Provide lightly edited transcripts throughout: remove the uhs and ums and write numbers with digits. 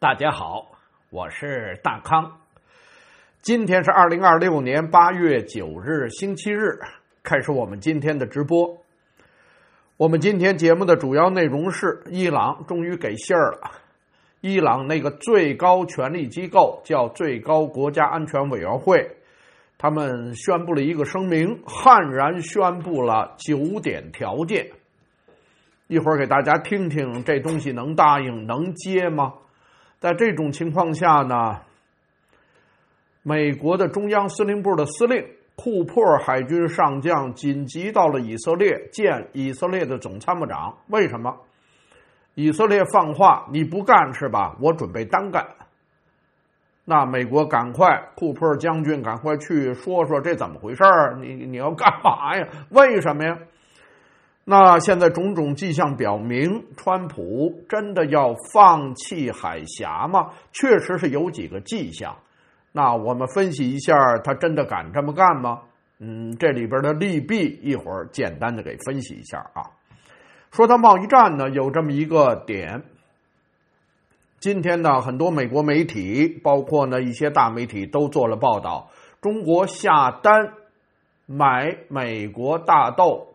大家好，我是大康。今天是2026年8月9日星期日，开始我们今天的直播。我们今天节目的主要内容是伊朗终于给信儿了。伊朗那个最高权力机构叫最高国家安全委员会，他们宣布了一个声明，悍然宣布了9点条件。一会儿给大家听听这东西能答应能接吗？在这种情况下呢，美国的中央司令部的司令库珀海军上将紧急到了以色列见以色列的总参谋长。为什么？以色列放话，你不干是吧？我准备单干。那美国赶快，库珀将军赶快去说说这怎么回事儿？你要干嘛呀？为什么呀？那现在种种迹象表明，川普真的要放弃海峡吗？确实是有几个迹象。那我们分析一下，他真的敢这么干吗？这里边的利弊一会儿简单的给分析一下啊。说到贸易战呢，有这么一个点。今天呢，很多美国媒体，包括呢一些大媒体都做了报道，中国下单买美国大豆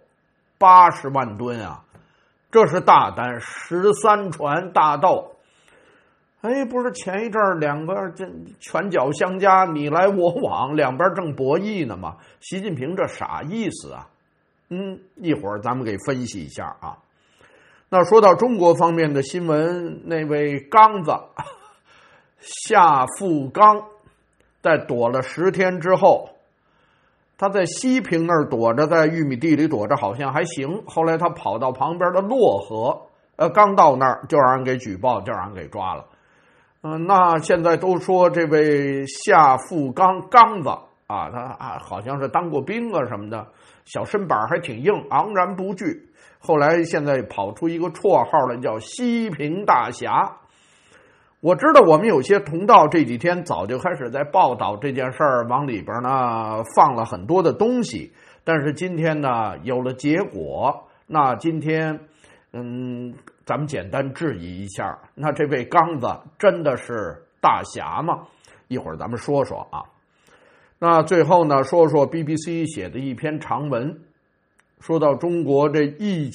80万吨啊，这是大单，13船大豆。不是前一阵儿两个这拳脚相加，你来我往，两边正博弈呢嘛？习近平这啥意思啊？一会儿咱们给分析一下啊。那说到中国方面的新闻，那位刚子夏富刚在躲了10天之后，他在西平那儿躲着，在玉米地里躲着好像还行，后来他跑到旁边的洛河，刚到那儿就让人给举报，就让人给抓了。那现在都说这位夏富刚刚子啊，他好像是当过兵啊什么的，小身板还挺硬，昂然不惧。后来现在跑出一个绰号来，叫西平大侠。我知道我们有些同道这几天早就开始在报道这件事儿，往里边呢放了很多的东西，但是今天呢有了结果。那今天咱们简单质疑一下，那这位刚子真的是大侠吗？一会儿咱们说说啊。那最后呢，说说 BBC 写的一篇长文，说到中国这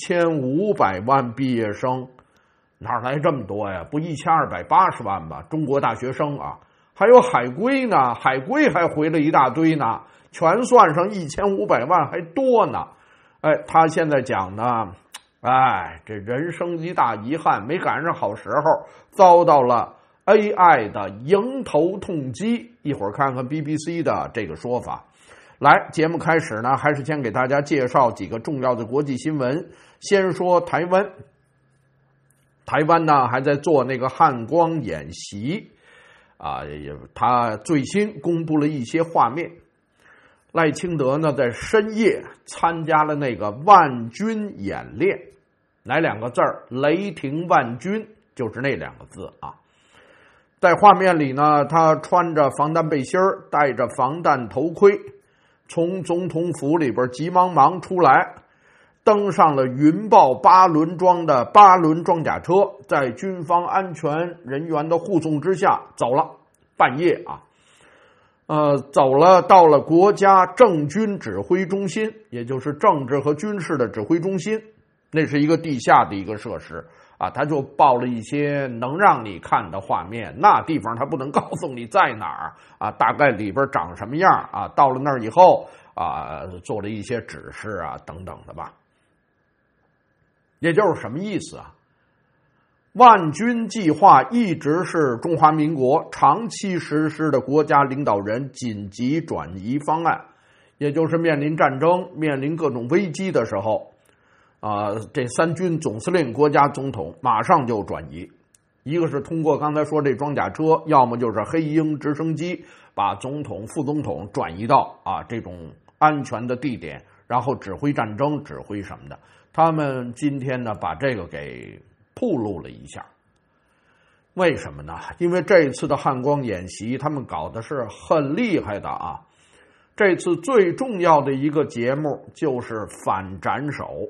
1500万毕业生，哪来这么多呀？不1280万吧？中国大学生啊，还有海归呢，海归还回了一大堆呢，全算上1500万还多呢。他现在讲呢，这人生一大遗憾，没赶上好时候，遭到了 AI 的迎头痛击。一会儿看看 BBC 的这个说法。来，节目开始呢，还是先给大家介绍几个重要的国际新闻。先说台湾。台湾呢还在做那个汉光演习他最新公布了一些画面。赖清德呢在深夜参加了那个万军演练，哪两个字儿？雷霆万军，就是那两个字啊。在画面里呢，他穿着防弹背心儿，戴着防弹头盔，从总统府里边急忙忙出来，登上了云豹8轮装的8轮装甲车，在军方安全人员的护送之下走了。半夜走了，到了国家政军指挥中心，也就是政治和军事的指挥中心，那是一个地下的一个设施他就报了一些能让你看的画面，那地方他不能告诉你在哪儿大概里边长什么样到了那儿以后做了一些指示等等的吧。也就是什么意思万军计划一直是中华民国长期实施的国家领导人紧急转移方案，也就是面临战争、面临各种危机的时候这三军总司令、国家总统马上就转移。一个是通过刚才说这装甲车，要么就是黑鹰直升机把总统、副总统转移到这种安全的地点，然后指挥战争、指挥什么的。他们今天呢把这个给暴露了一下。为什么呢？因为这次的汉光演习他们搞的是很厉害的这次最重要的一个节目就是反斩首。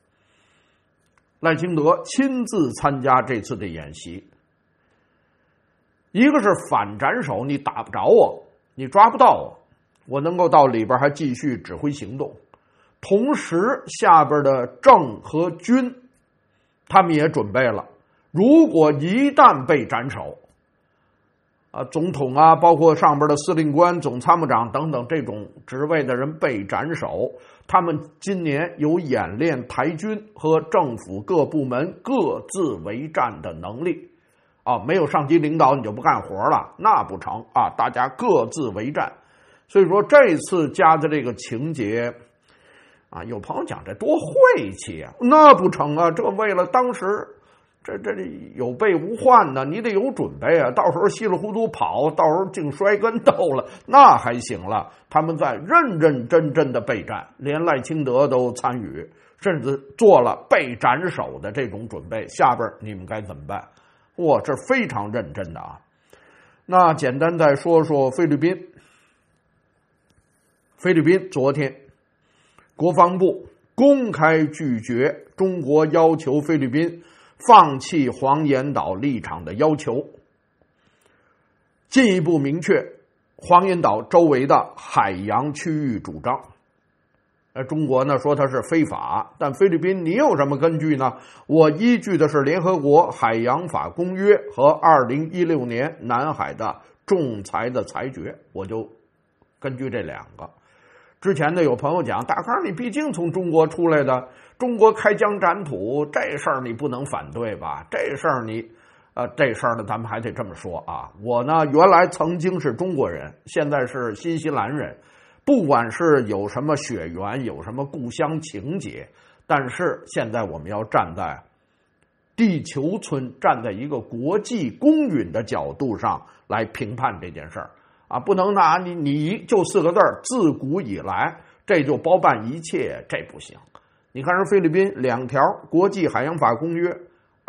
赖清德亲自参加这次的演习。 一个是反斩首，你打不着我，你抓不到我，我能够到里边还继续指挥行动。同时下边的政和军他们也准备了，如果一旦被斩首总统啊，包括上边的司令官、总参谋长等等这种职位的人被斩首，他们今年有演练台军和政府各部门各自为战的能力没有上级领导你就不干活了，那不成大家各自为战。所以说这次加的这个情节有朋友讲这多晦气啊，那不成这为了当时这有备无患呢，你得有准备到时候稀里糊涂跑，到时候净摔跟斗了，那还行了。他们在认认真真的备战，连赖清德都参与，甚至做了被斩首的这种准备。下边你们该怎么办？哇，这非常认真的那简单再说说菲律宾。菲律宾昨天国防部公开拒绝中国要求菲律宾放弃黄岩岛立场的要求，进一步明确黄岩岛周围的海洋区域主张。中国呢说它是非法，但菲律宾你有什么根据呢？我依据的是联合国海洋法公约和2016年南海的仲裁的裁决，我就根据这两个。之前呢有朋友讲，大康你毕竟从中国出来的，中国开疆占土这事儿你不能反对吧？这事儿呢咱们还得这么说我呢原来曾经是中国人，现在是新西兰人，不管是有什么血缘，有什么故乡情结，但是现在我们要站在地球村，站在一个国际公允的角度上来评判这件事儿不能拿你就4个字自古以来这就包办一切，这不行。你看人菲律宾2条国际海洋法公约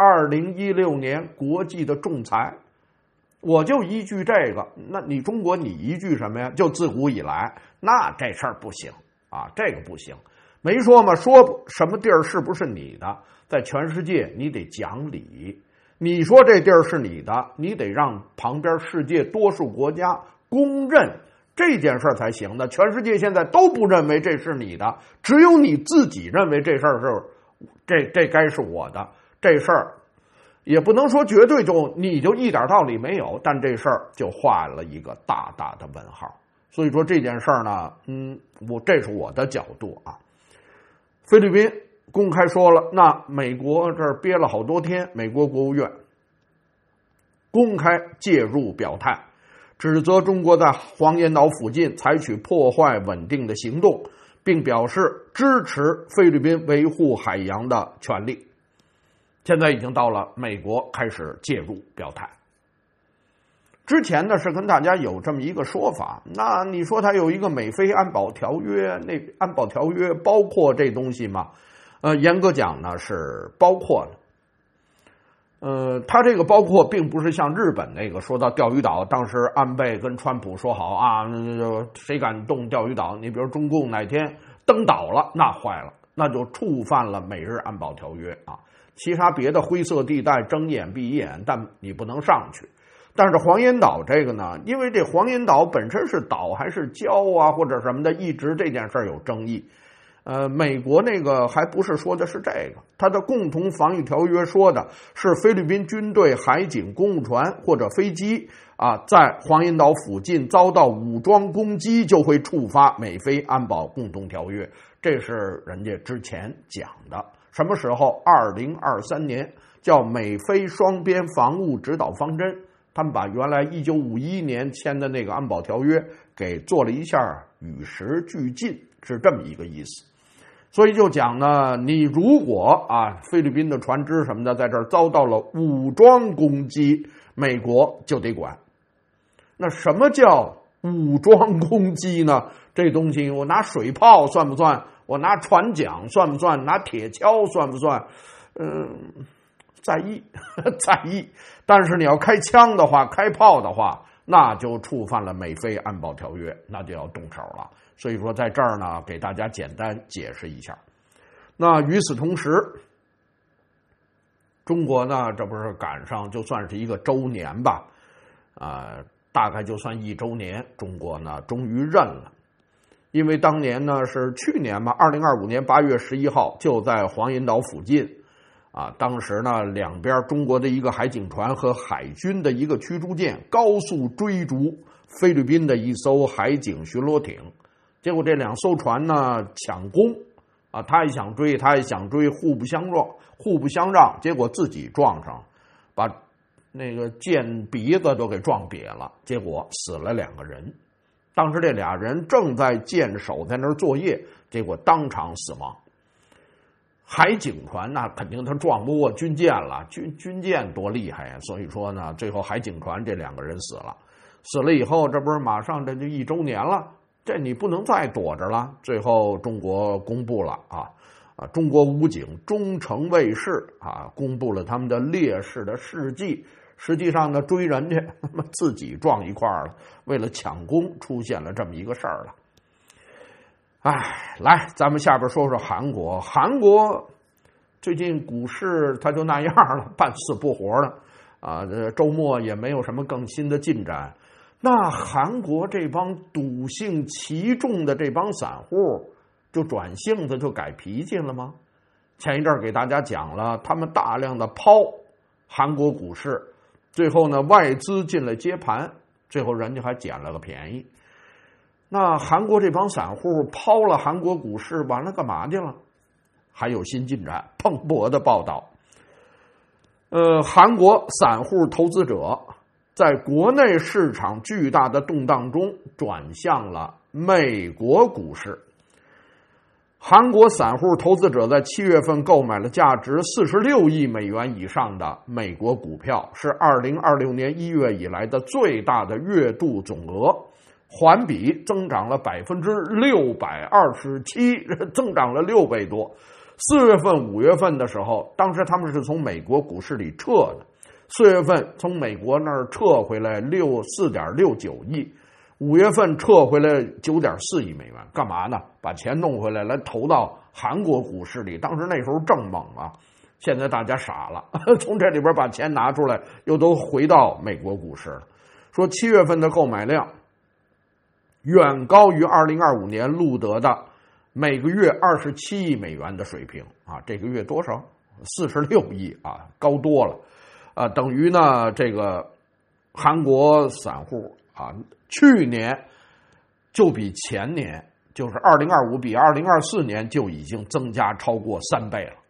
，2016年国际的仲裁，我就依据这个，那你中国你依据什么呀？就自古以来，那这事儿不行这个不行。没说嘛，说什么地儿是不是你的，在全世界你得讲理。你说这地儿是你的，你得让旁边世界多数国家公认这件事才行的。全世界现在都不认为这是你的，只有你自己认为这事儿是这该是我的。这事儿也不能说绝对你就一点道理没有，但这事儿就画了一个大大的问号。所以说这件事儿呢，这是我的角度菲律宾公开说了，那美国这儿憋了好多天，美国国务院公开介入表态，指责中国在黄岩岛附近采取破坏稳定的行动，并表示支持菲律宾维护海洋的权利。现在已经到了美国开始介入表态。之前呢是跟大家有这么一个说法，那你说它有一个美菲安保条约，那安保条约包括这东西吗？严格讲呢是包括的。它这个包括并不是像日本那个说到钓鱼岛，当时安倍跟川普说好谁敢动钓鱼岛，你比如中共哪天登岛了，那坏了，那就触犯了美日安保条约其他别的灰色地带睁眼闭眼，但你不能上去。但是黄岩岛这个呢，因为这黄岩岛本身是岛还是礁或者什么的，一直这件事儿有争议。美国那个还不是说的是这个，它的共同防御条约说的是菲律宾军队海警公务船或者飞机在黄岩岛附近遭到武装攻击，就会触发美菲安保共同条约，这是人家之前讲的。什么时候？2023年叫美菲双边防务指导方针，他们把原来1951年签的那个安保条约给做了一下与时俱进，是这么一个意思。所以就讲呢，你如果菲律宾的船只什么的在这儿遭到了武装攻击，美国就得管。那什么叫武装攻击呢？这东西我拿水炮算不算？我拿船桨算不算？拿铁锹算不算？在意在意。但是你要开枪的话，开炮的话，那就触犯了美菲安保条约，那就要动手了。所以说在这儿呢，给大家简单解释一下。那与此同时，中国呢，这不是赶上就算是一个周年吧？ 大概就算1周年，中国呢终于认了。因为当年呢是去年嘛，2025年8月11号就在黄岩岛附近当时呢两边中国的一个海警船和海军的一个驱逐舰高速追逐菲律宾的一艘海警巡逻艇，结果这2艘船呢抢攻他也想追，他也想追，互不相让，结果自己撞上，把那个舰鼻子都给撞瘪了，结果死了2个人。当时这俩人正在舰首在那儿作业，结果当场死亡。海警船那肯定他撞不过军舰了，军舰多厉害呀！所以说呢，最后海警船这2个人死了。死了以后，这不是马上这就1周年了，这你不能再躲着了。最后中国公布了中国武警中诚卫士公布了他们的烈士的事迹。实际上呢，追人家自己撞一块了，为了抢功出现了这么一个事儿了。来，咱们下边说说韩国。韩国最近股市它就那样了，半死不活的周末也没有什么更新的进展。那韩国这帮赌性极重的这帮散户就转性子就改脾气了吗？前一阵给大家讲了，他们大量的抛韩国股市，最后呢外资进来接盘，最后人家还捡了个便宜。那韩国这帮散户抛了韩国股市，完了干嘛去了？还有新进展。彭博的报道，韩国散户投资者在国内市场巨大的动荡中转向了美国股市。韩国散户投资者在7月份购买了价值46亿美元以上的美国股票，是2026年1月以来的最大的月度总额，环比增长了627%，增长了6倍多。4月份、5月份的时候，当时他们是从美国股市里撤的，4月份从美国那儿撤回来4.69亿。5月份撤回来9.4亿美元，干嘛呢？把钱弄回来，来投到韩国股市里。当时那时候正猛现在大家傻了，从这里边把钱拿出来，又都回到美国股市了。说7月份的购买量远高于2025年录得的每个月27亿美元的水平这个月多少？46亿高多了等于呢这个韩国散户去年就比前年，就是2025比2024年就已经增加超过3倍了，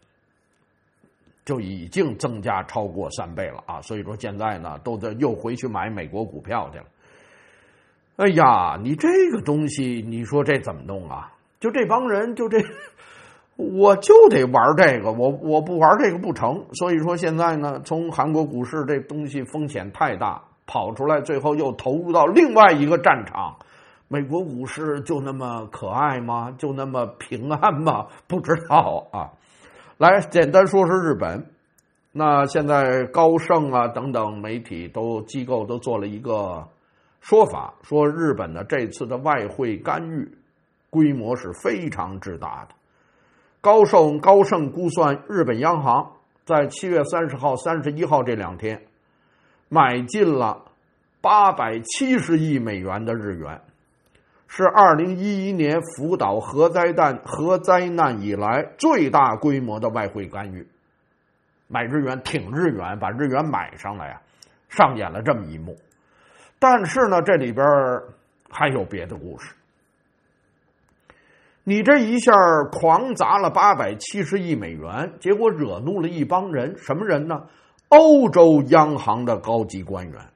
所以说现在呢都又回去买美国股票去了。哎呀，你这个东西，你说这怎么弄啊？就这帮人，我就得玩这个，我不玩这个不成。所以说现在呢，从韩国股市这东西风险太大，跑出来，最后又投入到另外一个战场。美国股市就那么可爱吗？就那么平安吗？不知道来，简单说说日本。那现在高盛等等媒体机构都做了一个说法，说日本的这次的外汇干预规模是非常之大的。高盛估算，日本央行在7月30号、31号这2天买进了870亿美元的日元，是2011年福岛核灾难以来最大规模的外汇干预。买日元，挺日元，把日元买上来上演了这么一幕。但是呢，这里边还有别的故事。你这一下狂砸了870亿美元，结果惹怒了一帮人，什么人呢？欧洲央行的高级官员。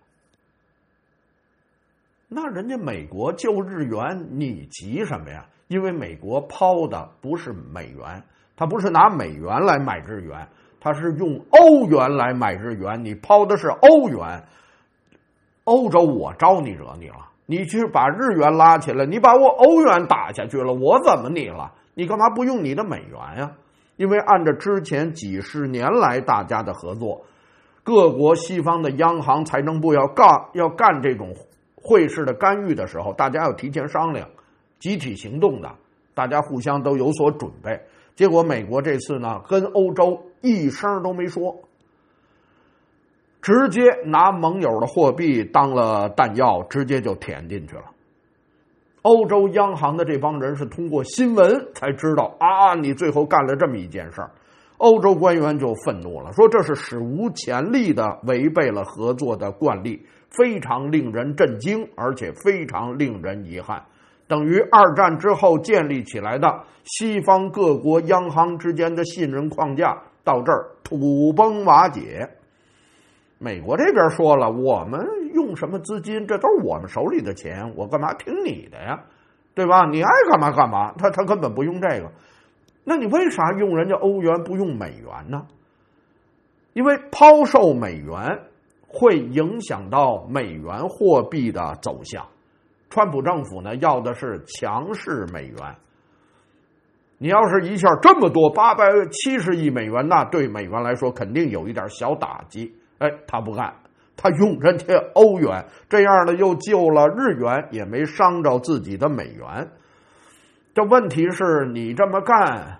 那人家美国救日元，你急什么呀？因为美国抛的不是美元，他不是拿美元来买日元，他是用欧元来买日元，你抛的是欧元。欧洲我招你惹你了？你去把日元拉起来，你把我欧元打下去了，我怎么你了？你干嘛不用你的美元呀？因为按照之前几十年来大家的合作，各国西方的央行财政部要干这种汇市的干预的时候，大家要提前商量，集体行动的，大家互相都有所准备。结果美国这次呢，跟欧洲一声都没说。 直接拿盟友的货币当了弹药，直接就填进去了。欧洲央行的这帮人是通过新闻才知道啊，你最后干了这么一件事儿。欧洲官员就愤怒了，说这是史无前例的违背了合作的惯例，非常令人震惊，而且非常令人遗憾。等于二战之后建立起来的西方各国央行之间的信任框架到这儿土崩瓦解。美国这边说了，我们用什么资金，这都是我们手里的钱，我干嘛听你的呀？对吧？你爱干嘛干嘛，他根本不用这个。那你为啥用人家欧元不用美元呢？因为抛售美元会影响到美元货币的走向。川普政府呢要的是强势美元。你要是一下这么多870亿美元，那对美元来说肯定有一点小打击。他不干，他用人家欧元，这样呢又救了日元，也没伤着自己的美元。这问题是你这么干，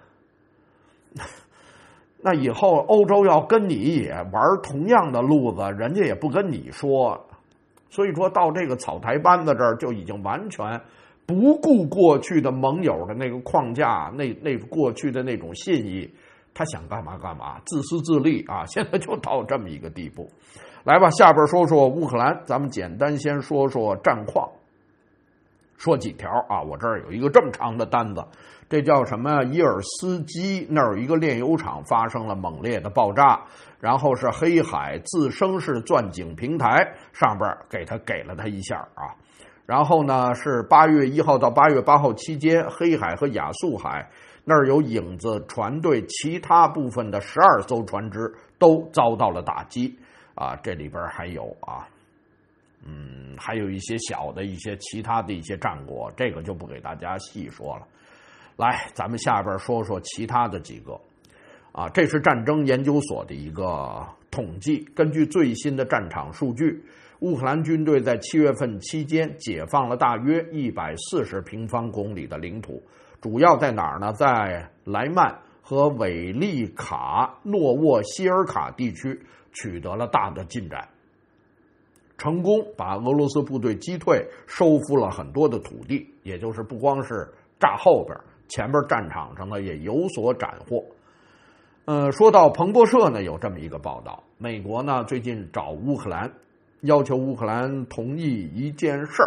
那以后欧洲要跟你也玩同样的路子，人家也不跟你说。所以说到这个草台班子这儿，就已经完全不顾过去的盟友的那个框架，那过去的那种信义，他想干嘛干嘛，自私自利啊！现在就到这么一个地步。来吧，下边说说乌克兰，咱们简单先说说战况，说几条啊。我这儿有一个这么长的单子，这叫什么？伊尔斯基那儿有一个炼油厂发生了猛烈的爆炸，然后是黑海自升式钻井平台上边给了他一下啊。然后呢是8月1号到8月8号期间，黑海和亚速海那儿有影子船队其他部分的12艘船只都遭到了打击啊。这里边还有还有一些小的一些其他的一些战果，这个就不给大家细说了。来，咱们下边说说其他的几个啊。这是战争研究所的一个统计，根据最新的战场数据，乌克兰军队在7月份期间解放了大约140平方公里的领土，主要在哪儿呢？在莱曼和韦利卡诺沃希尔卡地区取得了大的进展，成功把俄罗斯部队击退，收复了很多的土地，也就是不光是炸后边，前边战场上呢也有所斩获。说到彭博社呢有这么一个报道，美国呢最近找乌克兰，要求乌克兰同意一件事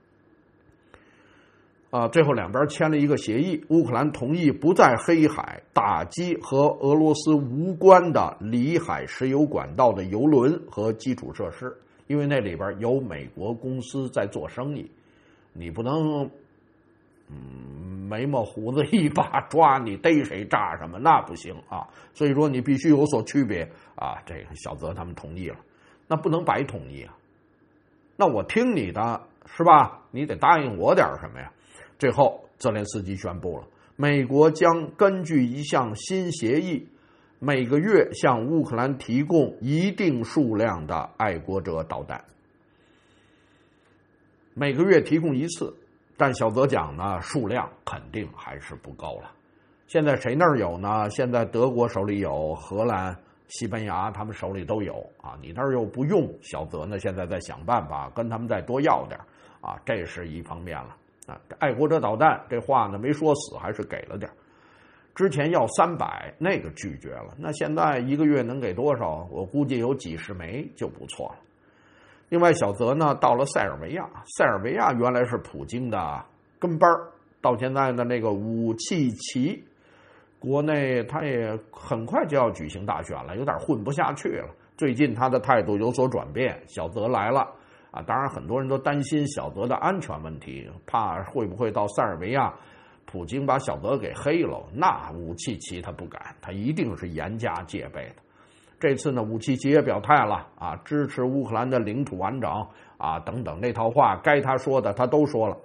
儿。最后两边签了一个协议，乌克兰同意不在黑海打击和俄罗斯无关的里海石油管道的油轮和基础设施，因为那里边有美国公司在做生意，你不能眉毛胡子一把抓，你逮谁炸什么，那不行啊。所以说你必须有所区别啊。这个小泽他们同意了，那不能白同意啊。那我听你的是吧？你得答应我点什么呀？最后泽连斯基宣布了，美国将根据一项新协议，每个月向乌克兰提供一定数量的爱国者导弹，每个月提供一次。但小泽讲呢，数量肯定还是不够了。现在谁那儿有呢？现在德国手里有，荷兰、西班牙他们手里都有啊。你那儿又不用，小泽呢现在在想办法跟他们再多要点啊，这是一方面了啊。爱国者导弹这话呢没说死，还是给了点。之前要300，那个拒绝了。那现在一个月能给多少？我估计有几十枚就不错了。另外，小泽呢到了塞尔维亚，塞尔维亚原来是普京的跟班，到现在的那个武契奇，国内他也很快就要举行大选了，有点混不下去了。最近他的态度有所转变，小泽来了啊，当然很多人都担心小泽的安全问题，怕会不会到塞尔维亚，普京把小泽给黑了。那武契奇他不敢，他一定是严加戒备的。这次呢，武契奇也表态了啊，支持乌克兰的领土完整啊，等等那套话，该他说的他都说了，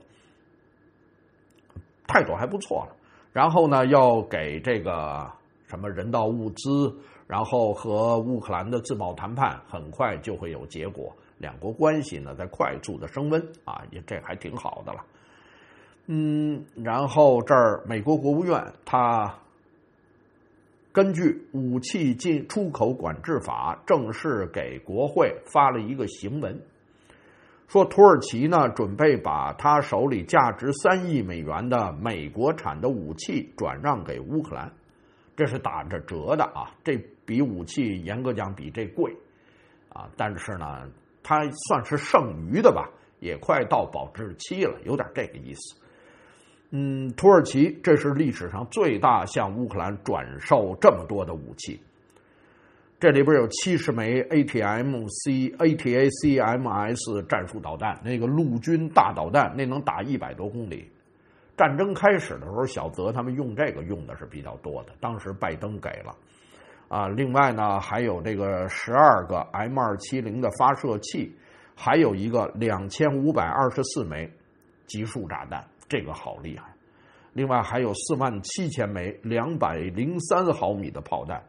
态度还不错了。然后呢，要给这个什么人道物资，然后和乌克兰的自贸谈判很快就会有结果，两国关系呢在快速的升温啊，也这还挺好的了。然后这儿美国国务院他根据武器出口管制法，正式给国会发了一个行文，说土耳其呢准备把他手里价值3亿美元的美国产的武器转让给乌克兰，这是打着折的啊，这比武器严格讲比这贵啊，但是呢，它算是剩余的吧，也快到保质期了，有点这个意思。土耳其这是历史上最大向乌克兰转售这么多的武器，这里边有70枚 ATACMS 战术导弹，那个陆军大导弹，那能打100多公里。战争开始的时候，小泽他们用这个用的是比较多的，当时拜登给了啊。另外呢，还有这个12个 M270 的发射器，还有一个2524枚集束炸弹，这个好厉害。另外还有47000枚203毫米的炮弹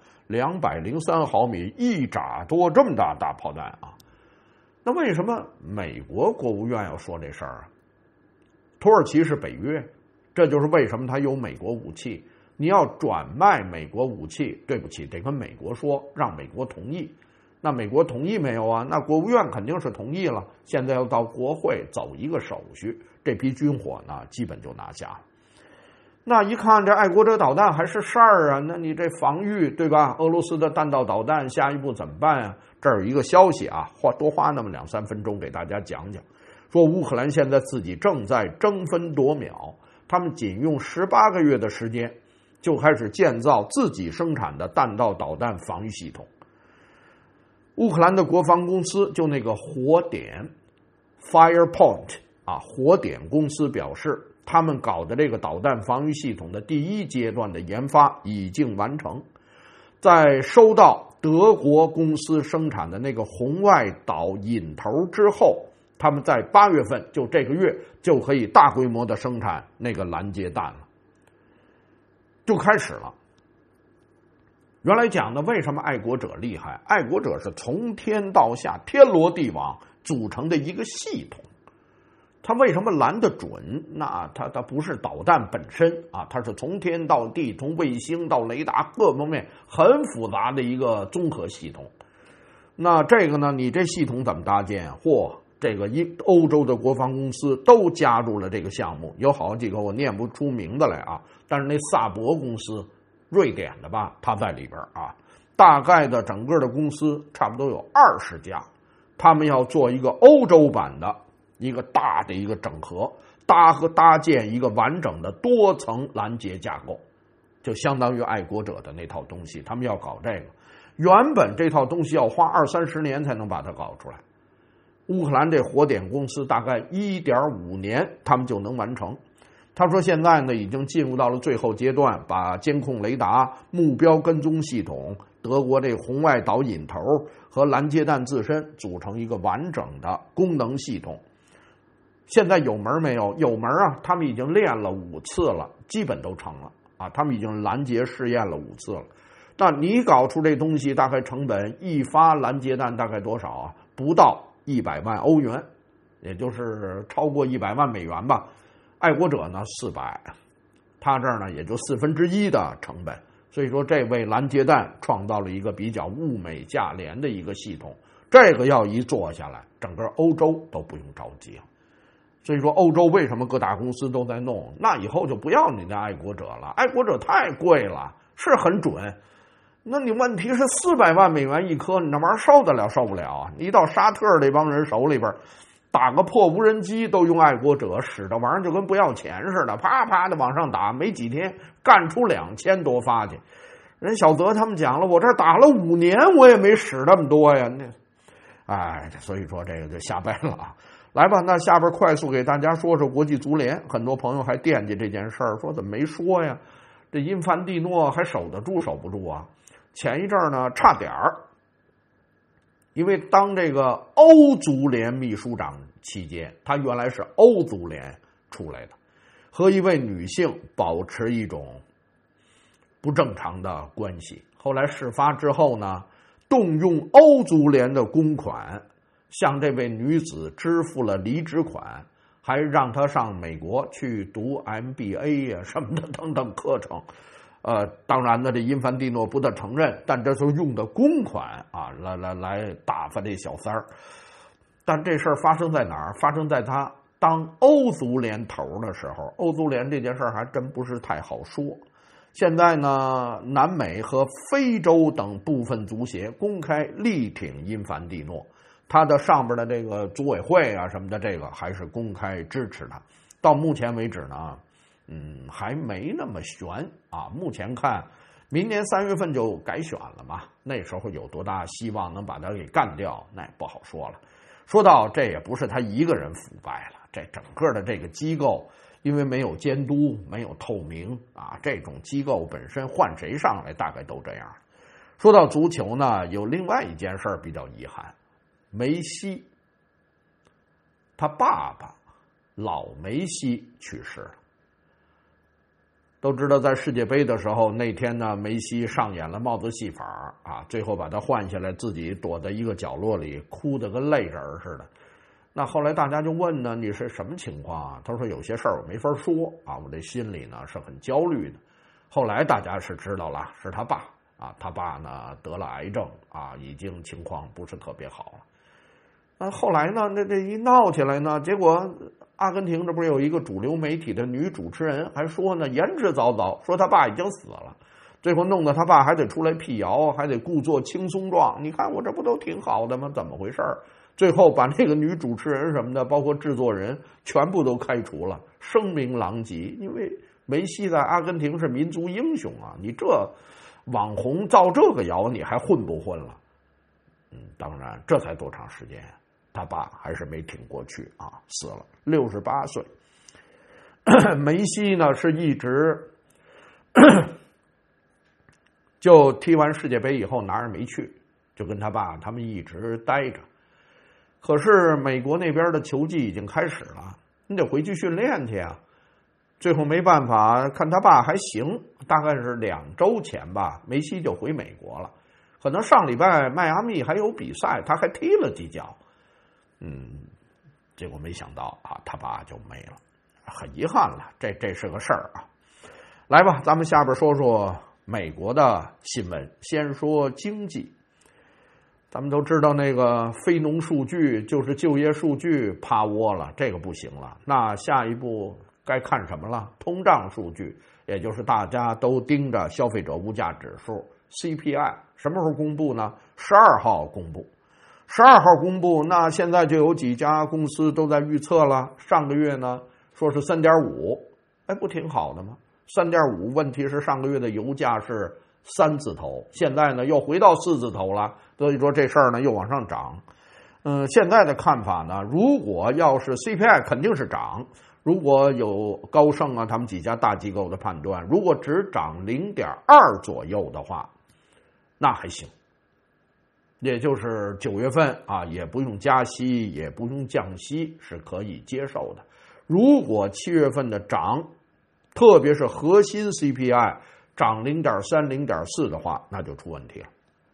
，203毫米一炸多这么大炮弹啊！那为什么美国国务院要说这事儿啊？土耳其是北约，这就是为什么他有美国武器。你要转卖美国武器，对不起，得跟美国说，让美国同意。那美国同意没有啊？那国务院肯定是同意了，现在要到国会走一个手续，这批军火呢，基本就拿下了。那一看这爱国者导弹还是事儿啊，那你这防御对吧？俄罗斯的弹道导弹下一步怎么办啊？这儿有一个消息啊，多花那么2-3分钟给大家讲讲，说乌克兰现在自己正在争分夺秒，他们仅用18个月的时间就开始建造自己生产的弹道导弹防御系统。乌克兰的国防公司就那个火点 Firepoint 啊，火点公司表示，他们搞的这个导弹防御系统的第1阶段的研发已经完成，在收到德国公司生产的那个红外导引头之后，他们在8月份，就这个月就可以大规模的生产那个拦截弹了，就开始了。原来讲的为什么爱国者厉害？爱国者是从天到下天罗地网组成的一个系统。它为什么拦得准？那它不是导弹本身啊，它是从天到地，从卫星到雷达各方面很复杂的一个综合系统。那这个呢，你这系统怎么搭建？这个欧洲的国防公司都加入了这个项目，有好几个我念不出名字来啊，但是那萨博公司，瑞典的吧，它在里边啊，大概的整个的公司差不多有20家，他们要做一个欧洲版的一个大的一个整合，搭建一个完整的多层拦截架构，就相当于爱国者的那套东西，他们要搞这个。原本这套东西要花20-30年才能把它搞出来，乌克兰这火点公司大概1.5年他们就能完成。他说现在呢已经进入到了最后阶段，把监控雷达、目标跟踪系统、德国这红外导引头和拦截弹自身组成一个完整的功能系统。现在有门没有？有门啊！他们已经练了5次了，基本都成了啊！他们已经拦截试验了5次了。那你搞出这东西，大概成本一发拦截弹大概多少啊？不到100万欧元，也就是超过100万美元吧。爱国者呢400，他这儿呢也就1/4的成本。所以说，这为拦截弹创造了一个比较物美价廉的一个系统。这个要一做下来，整个欧洲都不用着急。所以说，欧洲为什么各大公司都在弄？那以后就不要你的爱国者了，爱国者太贵了，是很准。那你问题是400万美元一颗，你那玩意儿受得了受不了啊？你到沙特这帮人手里边，打个破无人机都用爱国者，使这玩意儿就跟不要钱似的，啪啪的往上打，没几天干出2000多发去。人小泽他们讲了，我这打了5年，我也没使那么多呀。所以说这个就瞎掰了啊。来吧，那下边快速给大家说说国际足联。很多朋友还惦记这件事儿，说怎么没说呀？这因凡蒂诺还守得住守不住啊？前一阵儿呢，差点儿，因为当这个欧足联秘书长期间，他原来是欧足联出来的，和一位女性保持一种不正常的关系。后来事发之后呢，动用欧足联的公款，向这位女子支付了离职款，还让她上美国去读 MBA 呀什么的等等课程。 当然呢，这因凡蒂诺不得承认，但这是用的公款啊，来打发这小三儿。但这事儿发生在哪儿？发生在他当欧足联头的时候。欧足联这件事儿还真不是太好说。现在呢，南美和非洲等部分足协公开力挺因凡蒂诺，他的上边的这个组委会啊什么的，这个还是公开支持他。到目前为止呢，还没那么悬啊。目前看，明年3月份就改选了嘛，那时候有多大希望能把他给干掉，那也不好说了。说到这也不是他一个人腐败了，这整个的这个机构。因为没有监督，没有透明啊，这种机构本身换谁上来大概都这样。说到足球呢，有另外一件事比较遗憾，梅西他爸爸老梅西去世了。都知道在世界杯的时候，那天呢，梅西上演了帽子戏法啊，最后把他换下来，自己躲在一个角落里，哭得跟泪人似的。那后来大家就问呢，你是什么情况啊？他说有些事儿我没法说啊，我这心里呢是很焦虑的。后来大家是知道了，是他爸啊，他爸呢得了癌症啊，已经情况不是特别好了。那后来呢，这一闹起来呢，结果阿根廷这不是有一个主流媒体的女主持人还说呢，言之凿凿说他爸已经死了，最后弄得他爸还得出来辟谣，还得故作轻松状。你看我这不都挺好的吗？怎么回事？最后把那个女主持人什么的，包括制作人，全部都开除了，声名狼藉。因为梅西在阿根廷是民族英雄啊，你这网红造这个谣，你还混不混了？当然，这才多长时间，他爸还是没挺过去啊，死了，68岁。梅西呢是一直就踢完世界杯以后哪儿也没去，就跟他爸他们一直待着。可是美国那边的球季已经开始了，你得回去训练去啊。最后没办法，看他爸还行，大概是2周前吧，梅西就回美国了。可能上礼拜迈阿密还有比赛，他还踢了几脚。结果没想到啊，他爸就没了，很遗憾了，这是个事儿啊。来吧，咱们下边说说美国的新闻，先说经济。咱们都知道那个非农数据就是就业数据趴窝了，这个不行了。那下一步该看什么了？通胀数据，也就是大家都盯着消费者物价指数 CPI， 什么时候公布呢？12号公布。12号公布，那现在就有几家公司都在预测了。上个月呢说是 3.5， 不挺好的吗？ 3.5， 问题是上个月的油价是3字头，现在呢又回到4字头了，所以说这事儿呢又往上涨。现在的看法呢，如果要是 CPI 肯定是涨，如果有高盛啊他们几家大机构的判断，如果只涨 0.2 左右的话，那还行，也就是9月份啊也不用加息也不用降息，是可以接受的。如果7月份的涨，特别是核心 CPI 涨 0.3、0.4 的话，那就出问题了。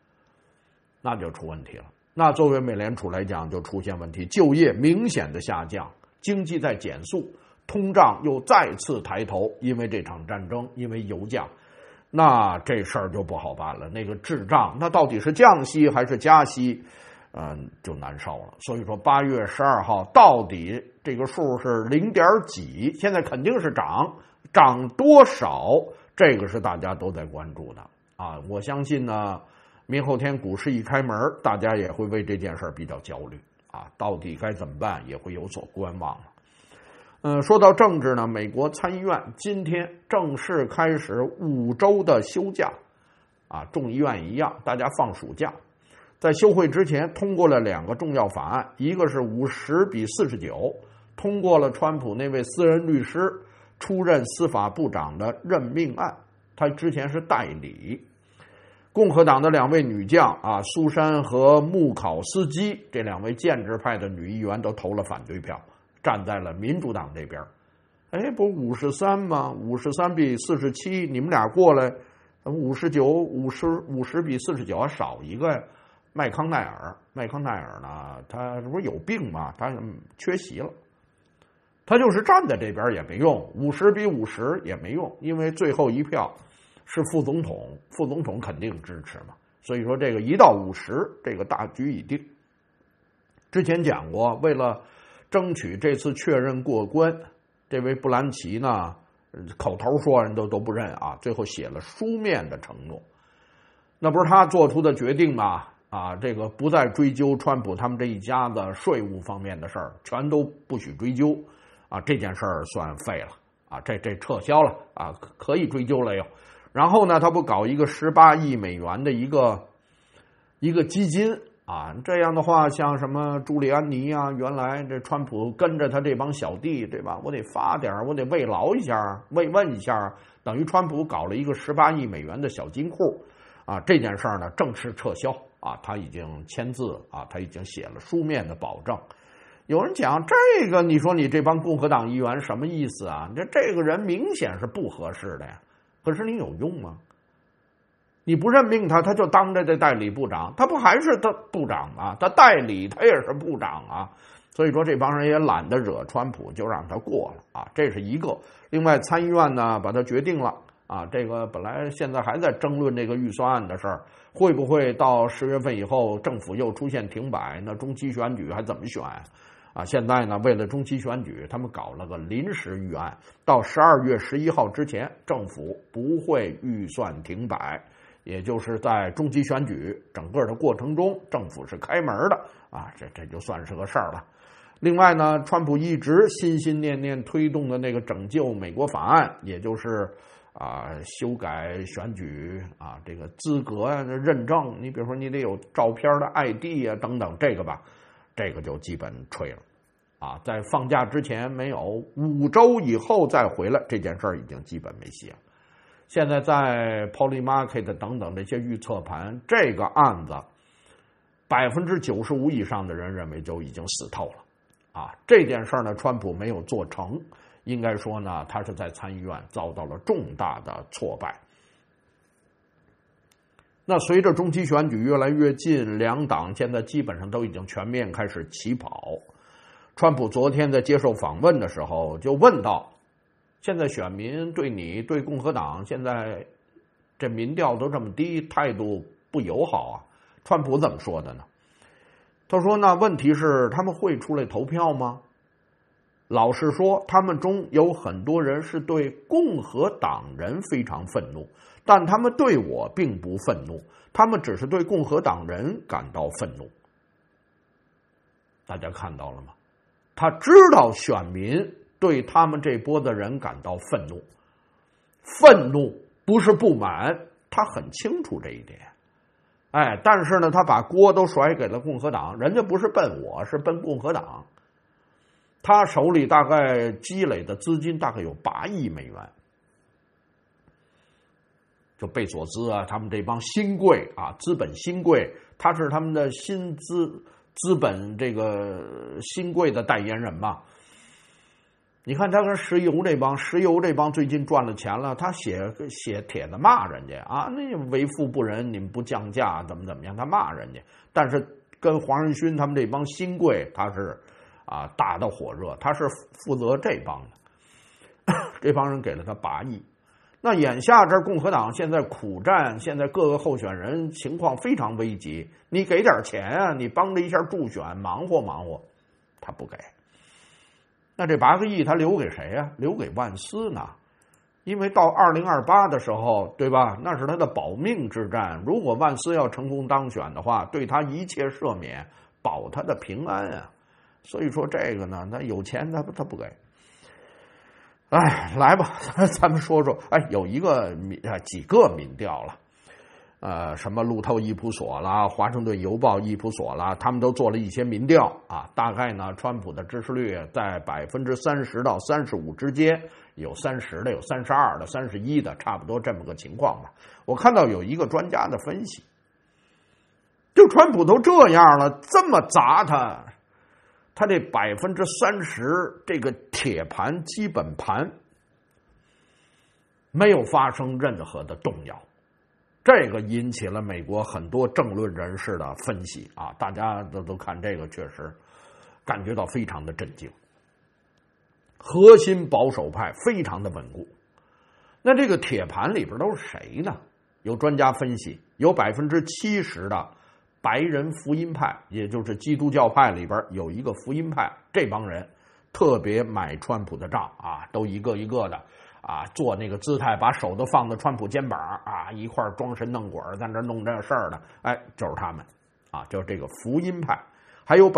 那作为美联储来讲就出现问题，就业明显的下降，经济在减速，通胀又再次抬头，因为这场战争，因为油价，那这事儿就不好办了。那个滞胀，那到底是降息还是加息，就难受了。所以说8月12号到底这个数是0点几，现在肯定是涨多少，这个是大家都在关注的啊。我相信呢，明后天股市一开门，大家也会为这件事比较焦虑啊，到底该怎么办，也会有所观望了。说到政治呢，美国参议院今天正式开始5周的休假啊，众议院一样，大家放暑假。在休会之前通过了2个重要法案，一个是50比49，通过了川普那位私人律师出任司法部长的任命案，他之前是代理。共和党的2位女将啊，苏珊和穆考斯基，这2位建制派的女议员都投了反对票，站在了民主党这边。不53吗？53比47，你们俩过来50比49还少一个呀。麦康奈尔呢，他这不是有病吗？他缺席了，他就是站在这边也没用，50比50也没用，因为最后一票是副总统，副总统肯定支持嘛。所以说这个1到50，这个大局已定。之前讲过，为了争取这次确认过关，这位布兰奇呢，口头说人都不认啊，最后写了书面的承诺。那不是他做出的决定吗？啊，这个不再追究川普他们这一家子税务方面的事儿，全都不许追究啊，这件事儿算废了啊，这撤销了啊，可以追究了又。然后呢，他不搞一个18亿美元的一个基金啊，这样的话，像什么朱利安尼啊，原来这川普跟着他这帮小弟，对吧？我得发点，我得慰劳一下，慰问一下，等于川普搞了一个18亿美元的小金库啊，这件事儿呢正式撤销啊，他已经签字啊，他已经写了书面的保证。有人讲这个，你说你这帮共和党议员什么意思啊？这个人明显是不合适的呀，可是你有用吗？你不任命他，他就当着这代理部长，他不还是他部长吗？他代理他也是部长啊。所以说这帮人也懒得惹川普，就让他过了啊，这是一个。另外参议院呢把他决定了啊，这个本来现在还在争论这个预算案的事儿，会不会到10月份以后政府又出现停摆？那中期选举还怎么选啊？现在呢，为了中期选举，他们搞了个临时预案，到12月11号之前，政府不会预算停摆。也就是在中期选举整个的过程中，政府是开门的啊，这就算是个事儿了。另外呢，川普一直心心念念推动的那个拯救美国法案，也就是修改选举啊这个资格认证，你比如说你得有照片的 ID 啊等等，这个吧，这个就基本吹了啊，在放假之前没有，5周以后再回来，这件事儿已经基本没戏了。现在在 Polymarket 等等这些预测盘，这个案子95%以上的人认为就已经死透了啊！这件事呢，川普没有做成，应该说呢，他是在参议院遭到了重大的挫败。那随着中期选举越来越近，两党现在基本上都已经全面开始起跑。川普昨天在接受访问的时候就问到，现在选民对你对共和党现在这民调都这么低，态度不友好啊。川普怎么说的呢？他说那问题是他们会出来投票吗？老实说，他们中有很多人是对共和党人非常愤怒，但他们对我并不愤怒，他们只是对共和党人感到愤怒。大家看到了吗？他知道选民对他们这波的人感到愤怒，愤怒不是不满，他很清楚这一点。但是呢，他把锅都甩给了共和党，人家不是奔我，是奔共和党。他手里大概积累的资金大概有8亿美元，就贝索斯啊，他们这帮新贵啊，资本新贵，他是他们的新资本这个新贵的代言人嘛。你看他跟石油这帮最近赚了钱了，他写帖子骂人家啊，那为富不仁，你们不降价怎么样，他骂人家。但是跟黄仁勋他们这帮新贵，他是打得火热，他是负责这帮的，这帮人给了他8亿。那眼下这共和党现在苦战，现在各个候选人情况非常危急，你给点钱啊，你帮着一下助选，忙活，他不给。那这8个亿他留给谁啊？留给万斯呢？因为到2028的时候，对吧？那是他的保命之战。如果万斯要成功当选的话，对他一切赦免，保他的平安啊。所以说这个呢，他有钱他不给。来吧，咱们说说，有几个民调了，什么路透易普所啦、华盛顿邮报易普所啦，他们都做了一些民调啊。大概呢，川普的支持率在30%到35%之间，有30%的，有32%的，31%的，差不多这么个情况吧。我看到有一个专家的分析，就川普都这样了，这么砸他这30%这个铁盘基本盘没有发生任何的动摇。这个引起了美国很多政论人士的分析啊，大家都看这个，确实感觉到非常的震惊。核心保守派非常的稳固， 那这个铁盘里边都是谁呢？有专家分析，有70%的白人福音派，也就是基督教派里边有一个福音派，这帮人特别买川普的账啊，都一个一个的啊做那个姿态，把手都放在川普肩膀啊，一块装神弄鬼在那弄这事儿的，哎，就是他们啊，就是这个福音派。还有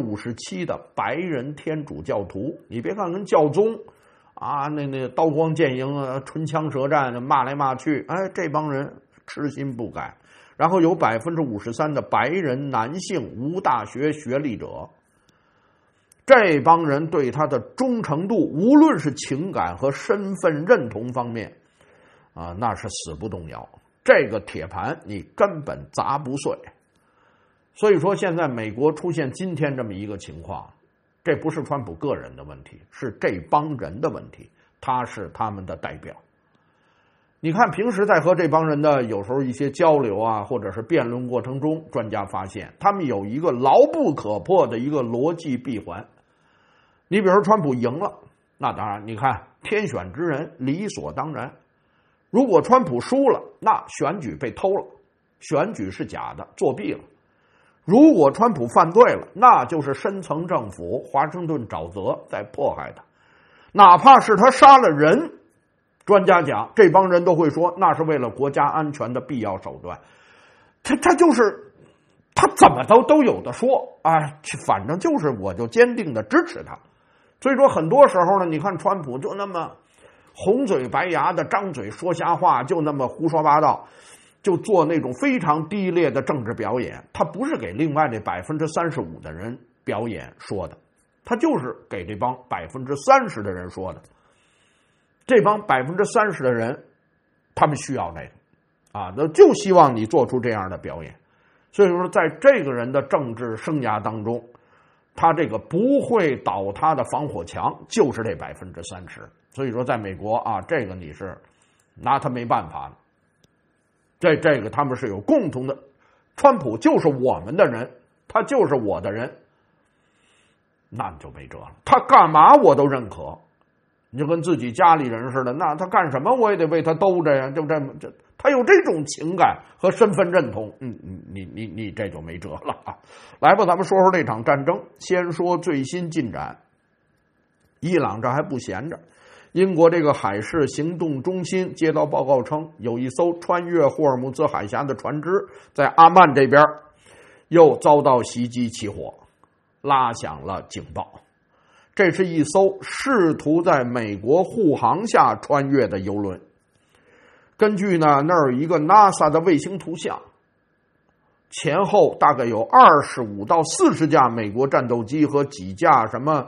57%的白人天主教徒，你别看跟教宗啊，那刀光剑影啊，唇枪舌战，骂来骂去，哎，这帮人痴心不改。然后有53%的白人男性无大学学历者，这帮人对他的忠诚度，无论是情感和身份认同方面，啊，那是死不动摇。这个铁盘你根本砸不碎。所以说，现在美国出现今天这么一个情况，这不是川普个人的问题，是这帮人的问题，他是他们的代表。你看，平时在和这帮人的有时候一些交流啊，或者是辩论过程中，专家发现他们有一个牢不可破的一个逻辑闭环。你比如说，川普赢了，那当然，你看天选之人理所当然。如果川普输了，那选举被偷了，选举是假的，作弊了。如果川普犯罪了，那就是深层政府华盛顿沼泽在迫害他，哪怕是他杀了人，专家讲这帮人都会说那是为了国家安全的必要手段。他就是他怎么都有的说，哎，反正就是我就坚定的支持他。所以说很多时候呢，你看川普就那么红嘴白牙的张嘴说瞎话，就那么胡说八道，就做那种非常低劣的政治表演。他不是给另外那35%的人表演说的，他就是给这帮30%的人说的。这帮30%的人，他们需要那个啊，就希望你做出这样的表演。所以说，在这个人的政治生涯当中，他这个不会倒塌的防火墙就是这30%。所以说，在美国啊，这个你是拿他没办法的。这个他们是有共同的，川普就是我们的人，他就是我的人，那你就没辙了。他干嘛我都认可，你就跟自己家里人似的，那他干什么我也得为他兜着呀，就这他有这种情感和身份认同，你这就没辙了啊！来吧，咱们说说这场战争。先说最新进展，伊朗这还不闲着。英国这个海事行动中心接到报告称，有一艘穿越霍尔木兹海峡的船只在阿曼这边又遭到袭击起火，拉响了警报。这是一艘试图在美国护航下穿越的游轮。根据呢那儿有一个 NASA 的卫星图像，前后大概有25到40架美国战斗机和几架什么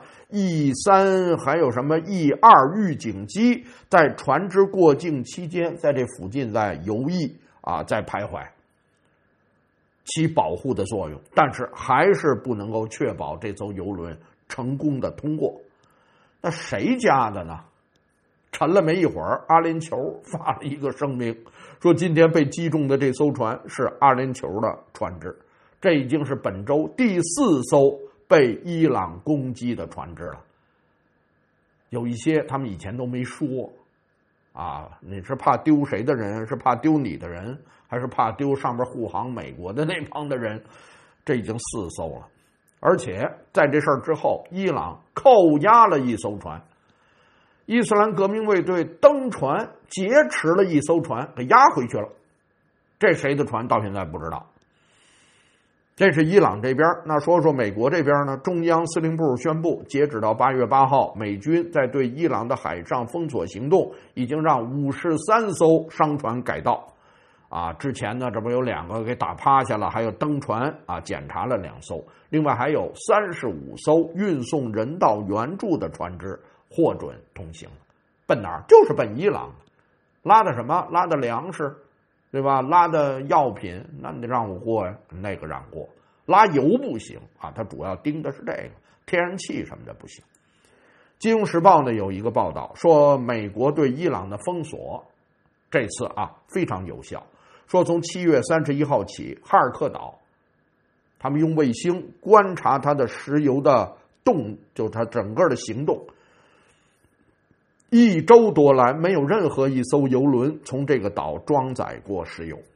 E3 还有什么 E2 预警机在船只过境期间在这附近在游弋啊，在徘徊，起保护的作用，但是还是不能够确保这艘游轮成功的通过。那谁家的呢？沉了没一会儿，阿联酋发了一个声明，说今天被击中的这艘船是阿联酋的船只，这已经是本周第4艘被伊朗攻击的船只了。有一些他们以前都没说啊，你是怕丢谁的人，是怕丢你的人，还是怕丢上面护航美国的那帮的人？这已经4艘了，而且在这事儿之后，伊朗扣押了一艘船，伊斯兰革命卫队登船劫持了一艘船，给押回去了。这谁的船到现在不知道。这是伊朗这边。那说说美国这边呢？中央司令部宣布，截止到8月8号，美军在对伊朗的海上封锁行动已经让53艘商船改道。啊，之前呢，这不有2个给打趴下了，还有登船啊，检查了2艘，另外还有35艘运送人道援助的船只获准通行。奔哪儿？就是奔伊朗，拉的什么？拉的粮食，对吧？拉的药品，那你让我过呀？那个让过。拉油不行啊，它主要盯的是这个，天然气什么的不行。金融时报呢有一个报道说，美国对伊朗的封锁这次啊非常有效。说从7月31号起，哈尔克岛他们用卫星观察它的石油的就它整个的行动， 1周多来没有任何一艘油轮从这个岛装载过石油。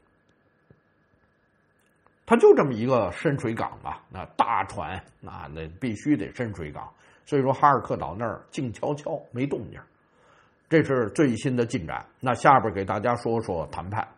它就这么一个深水港吧，那大船那必须得深水港，所以说哈尔克岛那儿静悄悄没动静。这是最新的进展。那下边给大家说说谈判。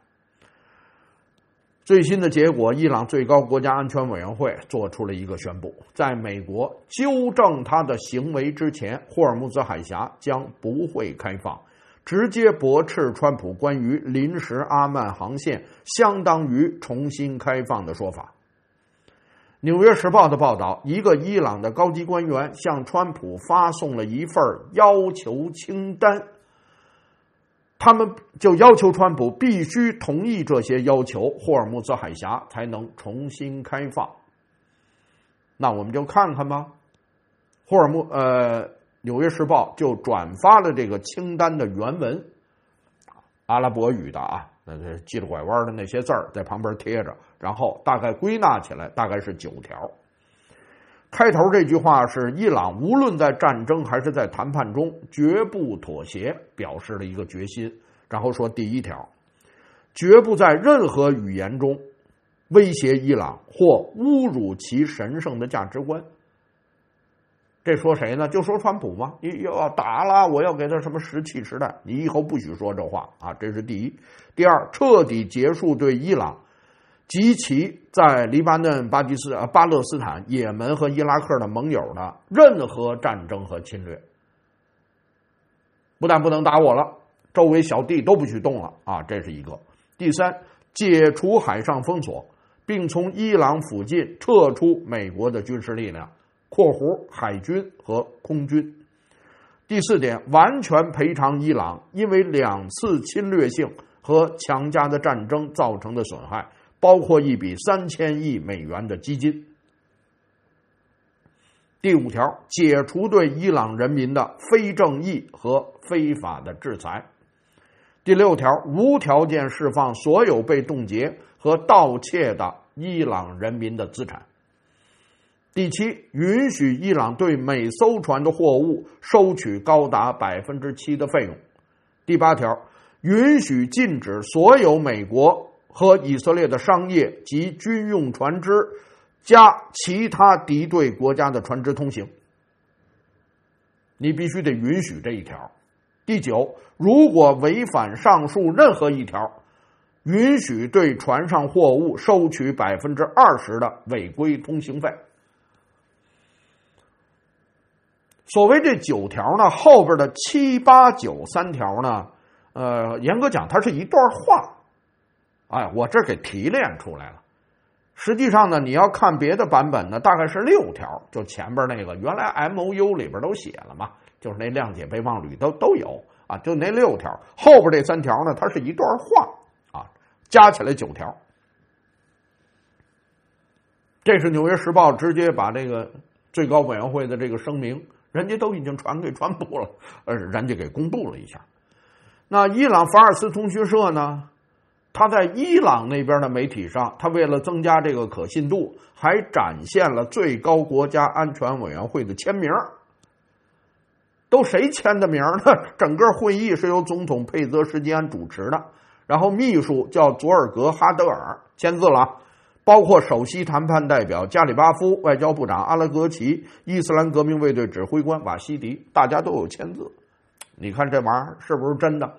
最新的结果，伊朗最高国家安全委员会做出了一个宣布，在美国纠正他的行为之前，霍尔木兹海峡将不会开放，直接驳斥川普关于临时阿曼航线相当于重新开放的说法。纽约时报的报道，一个伊朗的高级官员向川普发送了一份要求清单，他们就要求川普必须同意这些要求，霍尔木兹海峡才能重新开放。那我们就看看吧。纽约时报就转发了这个清单的原文，阿拉伯语的啊，记了拐弯的那些字儿在旁边贴着，然后大概归纳起来大概是9条。开头这句话是伊朗无论在战争还是在谈判中绝不妥协，表示了一个决心。然后说第1条，绝不在任何语言中威胁伊朗或侮辱其神圣的价值观。这说谁呢？就说川普嘛，你要打了，我要给他什么石器时代，你以后不许说这话啊！这是第一。第二，彻底结束对伊朗及其在黎巴嫩、巴勒斯坦、也门和伊拉克的盟友的任何战争和侵略。不但不能打我了，周围小弟都不许动了啊！这是一个。第三，解除海上封锁，并从伊朗附近撤出美国的军事力量（海军和空军）。第四点，完全赔偿伊朗因为2次侵略性和强加的战争造成的损害，包括一笔3000亿美元的基金。第5条，解除对伊朗人民的非正义和非法的制裁。第6条，无条件释放所有被冻结和盗窃的伊朗人民的资产。第7，允许伊朗对每艘船的货物收取高达7%的费用。第8条，允许禁止所有美国和以色列的商业及军用船只加其他敌对国家的船只通行。你必须得允许这一条。第9，如果违反上述任何一条，允许对船上货物收取20%的违规通行费。所谓这9条呢，后边的7、8、93条呢，严格讲它是一段话，哎，我这给提炼出来了。实际上呢，你要看别的版本呢，大概是6条，就前边那个原来 MOU 里边都写了嘛，就是那谅解备忘录都有啊，就那6条，后边这3条呢，它是一段话啊，加起来9条。这是《纽约时报》直接把这个最高委员会的这个声明，人家都已经传给川普了，人家给公布了一下。那伊朗法尔斯通讯社呢，他在伊朗那边的媒体上，他为了增加这个可信度，还展现了最高国家安全委员会的签名。都谁签的名呢？整个会议是由总统佩泽什基安主持的，然后秘书叫佐尔格哈德尔签字了，包括首席谈判代表加里巴夫、外交部长阿拉格齐、伊斯兰革命卫队指挥官瓦西迪，大家都有签字。你看这玩意儿是不是真的？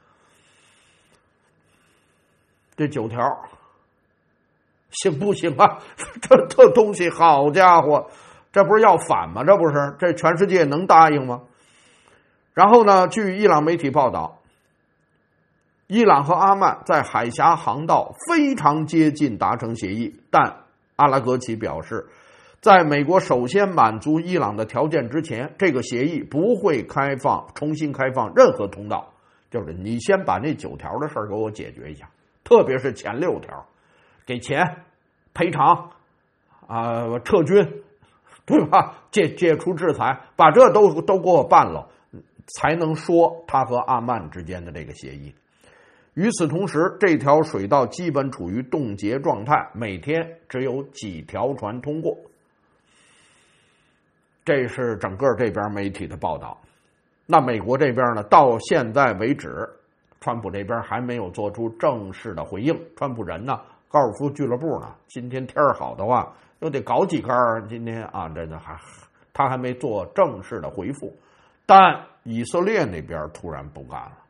这9条行不行啊？这东西好家伙，这不是要反吗？这不是，这全世界能答应吗？然后呢，据伊朗媒体报道，伊朗和阿曼在海峡航道非常接近达成协议，但阿拉格齐表示，在美国首先满足伊朗的条件之前，这个协议不会重新开放任何通道。就是你先把那9条的事儿给我解决一下，特别是前6条，给钱、赔偿、撤军，对吧？解除制裁，把这都给我办了，才能说他和阿曼之间的这个协议。与此同时，这条水道基本处于冻结状态，每天只有几条船通过。这是整个这边媒体的报道。 那美国这边呢，到现在为止，川普这边还没有做出正式的回应。川普人呢，高尔夫俱乐部呢，今天天好的话，又得搞几杆。今天啊，他还没做正式的回复。但以色列那边突然不干了。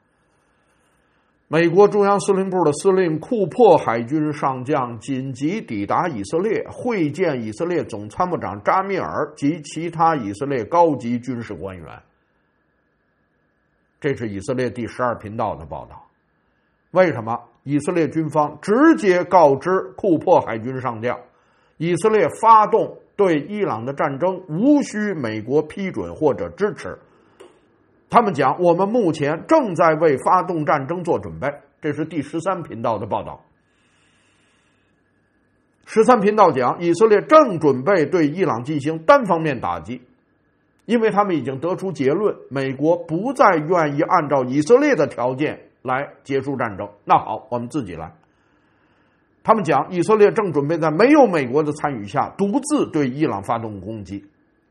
美国中央司令部的司令库珀海军上将紧急抵达以色列，会见以色列总参谋长扎米尔及其他以色列高级军事官员。这是以色列第12频道的报道。为什么以色列军方直接告知库珀海军上将，以色列发动对伊朗的战争无需美国批准或者支持？他们讲，我们目前正在为发动战争做准备。这是第13频道的报道。13频道讲，以色列正准备对伊朗进行单方面打击，因为他们已经得出结论，美国不再愿意按照以色列的条件来结束战争。那好，我们自己来。他们讲，以色列正准备在没有美国的参与下，独自对伊朗发动攻击。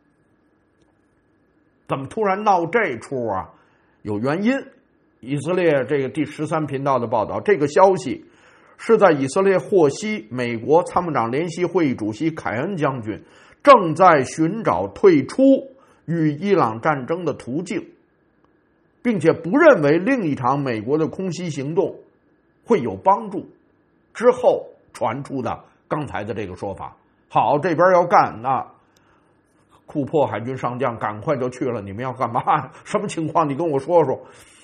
怎么突然闹这出啊？有原因。以色列这个第13频道的报道，这个消息是在以色列获悉美国参谋长联席会议主席凯恩将军正在寻找退出与伊朗战争的途径，并且不认为另一场美国的空袭行动会有帮助之后传出的刚才的这个说法。好，这边要干，那库珀海军上将赶快就去了。你们要干嘛？什么情况？你跟我说说。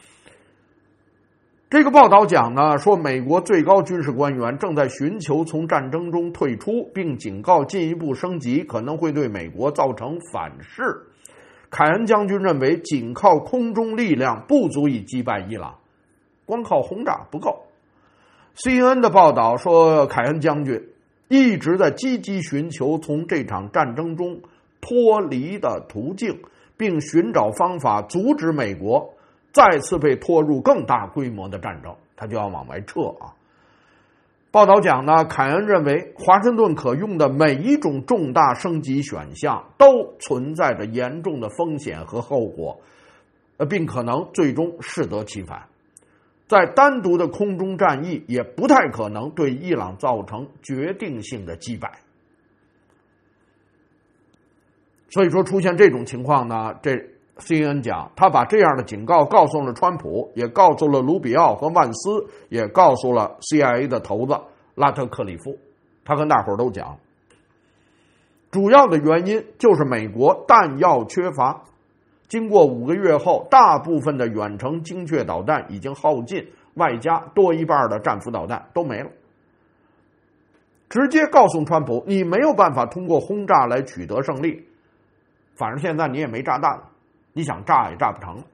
这个报道讲呢，说美国最高军事官员正在寻求从战争中退出，并警告进一步升级可能会对美国造成反噬。凯恩将军认为，仅靠空中力量不足以击败伊朗，光靠轰炸不够。CNN 的报道说，凯恩将军一直在积极寻求从这场战争中脱离的途径，并寻找方法阻止美国再次被拖入更大规模的战争，他就要往外撤啊。报道讲呢，凯恩认为华盛顿可用的每一种重大升级选项都存在着严重的风险和后果，并可能最终适得其反。在单独的空中战役也不太可能对伊朗造成决定性的击败。所以说出现这种情况呢，这 CNN 讲，他把这样的警告告诉了川普，也告诉了卢比奥和万斯，也告诉了 CIA 的头子拉特克里夫。他跟大伙儿都讲，主要的原因就是美国弹药缺乏。经过5个月后，大部分的远程精确导弹已经耗尽，外加多一半的战斧导弹都没了。直接告诉川普，你没有办法通过轰炸来取得胜利，反正现在你也没炸弹了，你想炸也炸不成了。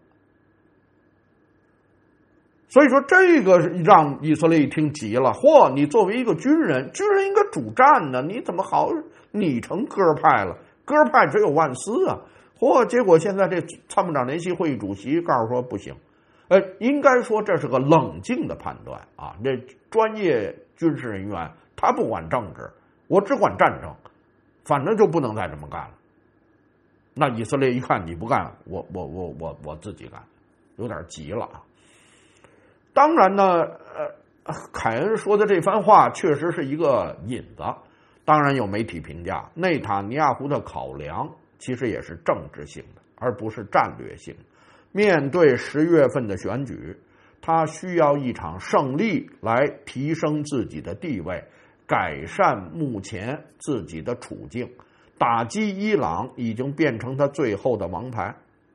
所以说这个让以色列一听急了，嚯，你作为一个军人应该主战呢，你怎么好拟成鸽派了？鸽派只有万斯啊，嚯，结果现在这参谋长联席会议主席告诉说不行。应该说这是个冷静的判断啊，这专业军事人员他不管政治，我只管战争，反正就不能再这么干了。那以色列一看你不干，我自己干，有点急了啊。当然呢，凯恩说的这番话确实是一个引子。当然有媒体评价，内塔尼亚胡的考量其实也是政治性的，而不是战略性的。面对10月份的选举，他需要一场胜利来提升自己的地位，改善目前自己的处境。打击伊朗已经变成他最后的王牌，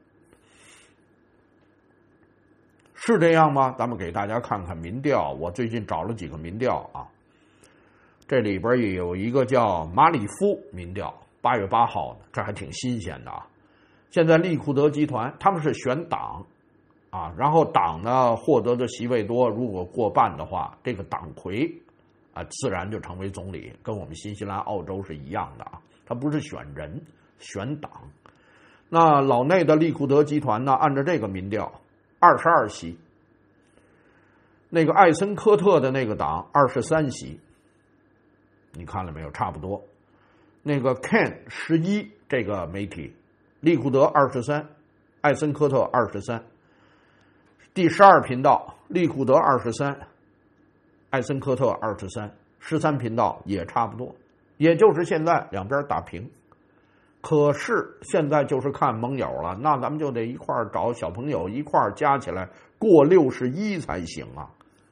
是这样吗？咱们给大家看看民调。我最近找了几个民调啊，这里边也有一个叫马里夫民调，8月8号的，这还挺新鲜的啊。现在利库德集团他们是选党啊，然后党呢获得的席位多，如果过半的话，这个党魁啊自然就成为总理，跟我们新西兰、澳洲是一样的啊。他不是选人，选党。那老内的利库德集团呢，按照这个民调22席，那个艾森科特的那个党23席，你看了没有？差不多。那个 Ken 11这个媒体，利库德23， 艾森科特23，第12频道利库德23，艾森科特23，13频道也差不多，也就是现在两边打平。可是现在就是看盟友了，那咱们就得一块儿找小朋友一块儿加起来过61才行啊。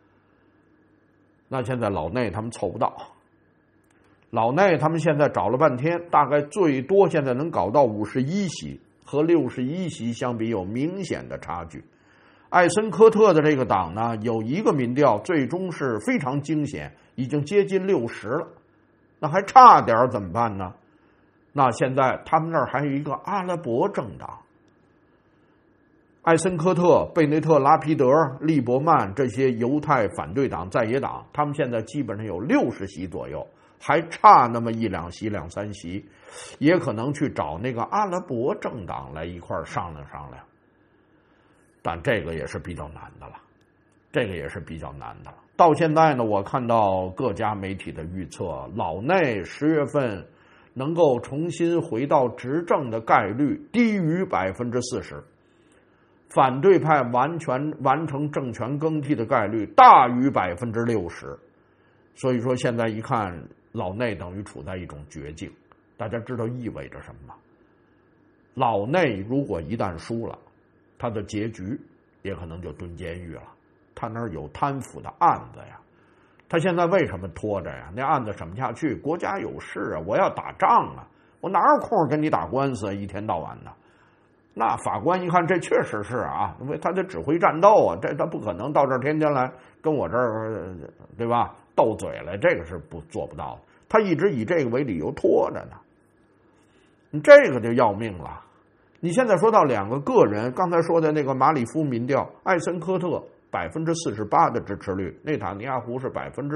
那现在老内他们凑不到，老内他们现在找了半天，大概最多现在能搞到51席，和61席相比有明显的差距。艾森科特的这个党呢，有一个民调最终是非常惊险，已经接近60了，那还差点怎么办呢？那现在他们那儿还有一个阿拉伯政党，艾森科特、贝内特、拉皮德、利伯曼这些犹太反对党在野党，他们现在基本上有60席左右，还差那么1、2席、2、3席，也可能去找那个阿拉伯政党来一块儿商量商量。但这个也是比较难的了，到现在呢，我看到各家媒体的预测，老内10月份能够重新回到执政的概率低于40%，反对派完成政权更替的概率大于60%。所以说现在一看，老内等于处在一种绝境。大家知道意味着什么吗？老内如果一旦输了，他的结局也可能就蹲监狱了。他那儿有贪腐的案子呀，他现在为什么拖着呀？那案子审不下去，国家有事啊，我要打仗啊，我哪有空跟你打官司啊，一天到晚的。那法官一看，这确实是啊，因为他得指挥战斗啊，他不可能到这儿天天来跟我这儿，对吧？斗嘴来，这个是做不到的。他一直以这个为理由拖着呢，你这个就要命了。你现在说到两个个人，刚才说的那个马里夫民调，艾森科特48%的支持率，内塔尼亚胡是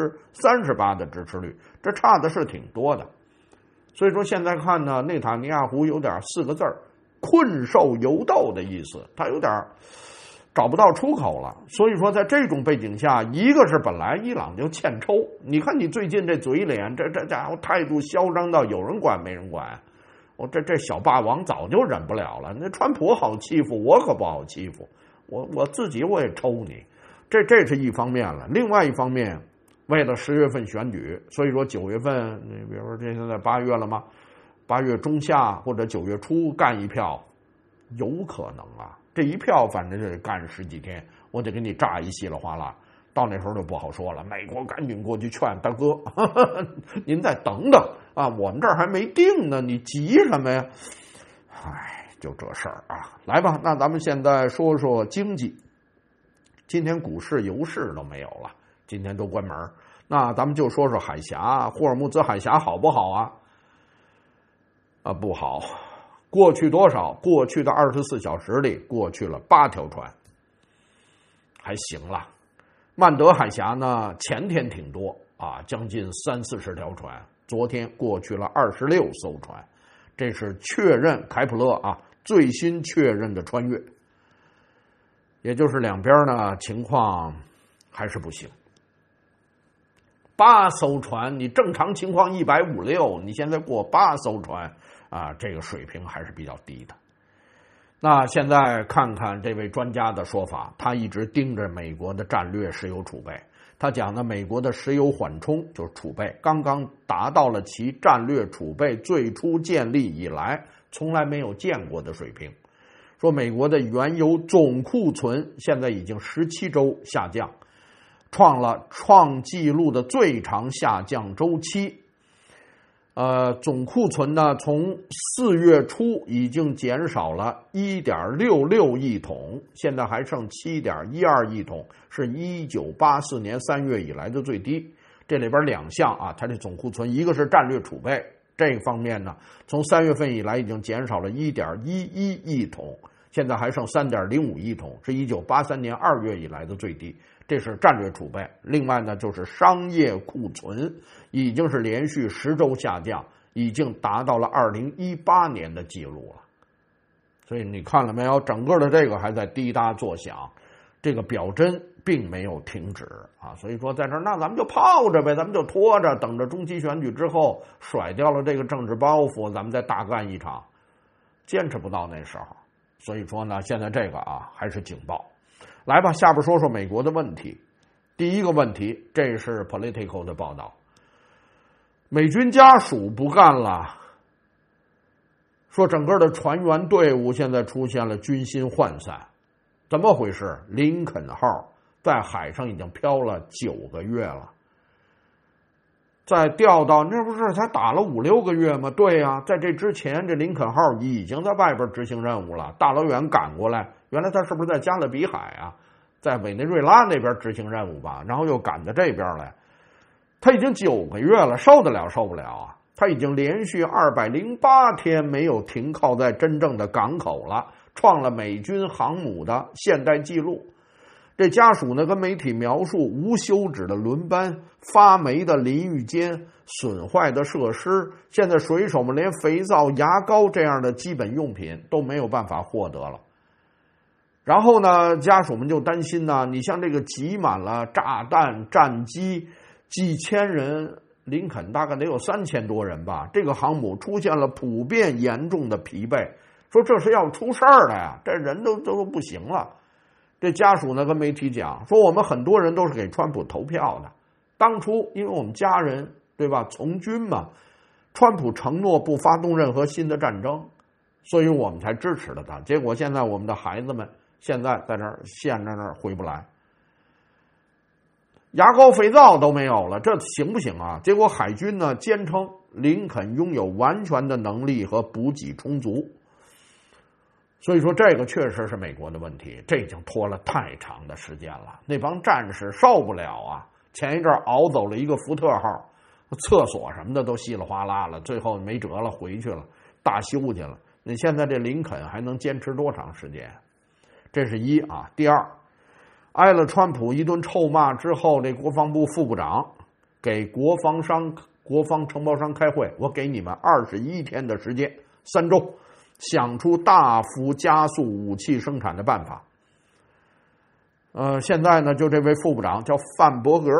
38%的支持率，这差的是挺多的。所以说现在看呢，内塔尼亚胡有点4个字困兽犹斗的意思，他有点找不到出口了。所以说在这种背景下，一个是本来伊朗就欠抽，你看你最近这嘴脸，这家伙态度嚣张到有人管没人管。这小霸王早就忍不了了，那川普好欺负，我可不好欺负，我自己我也抽你，这是一方面了。另外一方面，为了10月份选举，所以说9月份，你比如说这现在8月了吗？8月中下或者9月初干一票，有可能啊。这一票反正是干10几天，我得给你炸一稀里哗啦。到那时候就不好说了，美国赶紧过去劝大哥，您再等等啊，我们这儿还没定呢，你急什么呀？哎，就这事儿啊。来吧，那咱们现在说说经济。今天股市、油市都没有了，今天都关门。那咱们就说说海峡，霍尔木兹海峡好不好啊？不好。过去多少？过去的24小时里，过去了8条船，还行了。曼德海峡呢，前天挺多啊，将近30-40条船，昨天过去了26艘船，这是确认开普勒啊最新确认的穿越，也就是两边呢情况还是不行。8艘船，你正常情况156，你现在过8艘船啊，这个水平还是比较低的。那现在看看这位专家的说法，他一直盯着美国的战略石油储备。他讲呢，美国的石油缓冲就是储备，刚刚达到了其战略储备最初建立以来从来没有见过的水平。说美国的原油总库存现在已经17周下降，创纪录的最长下降周期。总库存呢，从4月初已经减少了 1.66 亿桶，现在还剩 7.12 亿桶，是1984年3月以来的最低。这里边2项啊，它这总库存，一个是战略储备，这个方面呢，从3月份以来已经减少了 1.11 亿桶，现在还剩 3.05 亿桶，是1983年2月以来的最低。这是战略储备。另外呢，就是商业库存已经是连续10周下降，已经达到了2018年的记录了。所以你看了没有，整个的这个还在滴答作响，这个表针并没有停止啊。所以说在这儿，那咱们就泡着呗，咱们就拖着，等着中期选举之后甩掉了这个政治包袱，咱们再大干一场，坚持不到那时候。 所以说呢，现在这个还是警报。来吧，下边说说美国的问题。第一个问题，这是 Politico 的报道，美军家属不干了，说整个的船员队伍现在出现了军心涣散。怎么回事？林肯号在海上已经漂了9个月了，再调到那不是才打了5、6个月吗？对呀，在这之前，这林肯号已经在外边执行任务了，大老远赶过来。原来他是不是在加勒比海啊，在委内瑞拉那边执行任务吧？然后又赶到这边来，他已经9个月了，受得了受不了啊？他已经连续208天没有停靠在真正的港口了，创了美军航母的现代纪录。这家属呢跟媒体描述无休止的轮班、发霉的淋浴间、损坏的设施，现在水手们连肥皂、牙膏这样的基本用品都没有办法获得了。然后呢，家属们就担心呢，你像这个挤满了炸弹、战机，几千人，林肯大概得有3000多人吧，这个航母出现了普遍严重的疲惫，说这是要出事儿的呀，这人都不行了。这家属呢跟媒体讲说，我们很多人都是给川普投票的，当初因为我们家人对吧从军嘛，川普承诺不发动任何新的战争，所以我们才支持了他。结果现在我们的孩子们现在在那儿陷在那儿回不来，牙膏肥皂都没有了，这行不行啊？结果海军呢坚称林肯拥有完全的能力和补给充足。所以说这个确实是美国的问题，这已经拖了太长的时间了，那帮战士受不了啊！前一阵熬走了一个福特号，厕所什么的都稀里哗啦了，最后没辙了，回去了，大修去了。你现在这林肯还能坚持多长时间？这是一啊。第二，挨了川普一顿臭骂之后，这国防部副部长给国防承包商开会，我给你们21天的时间，3周。想出大幅加速武器生产的办法。现在呢，就这位副部长叫范伯格，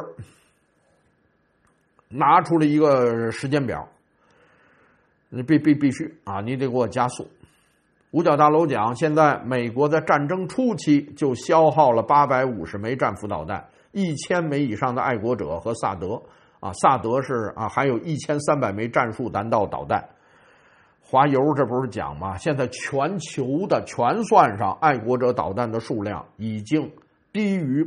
拿出了一个时间表，你必须啊，你得给我加速。五角大楼讲，现在美国在战争初期就消耗了850枚战斧导弹，1000枚以上的爱国者和萨德啊，萨德是还有1300枚战术弹道导弹。华油这不是讲吗？现在全球的全算上爱国者导弹的数量已经低于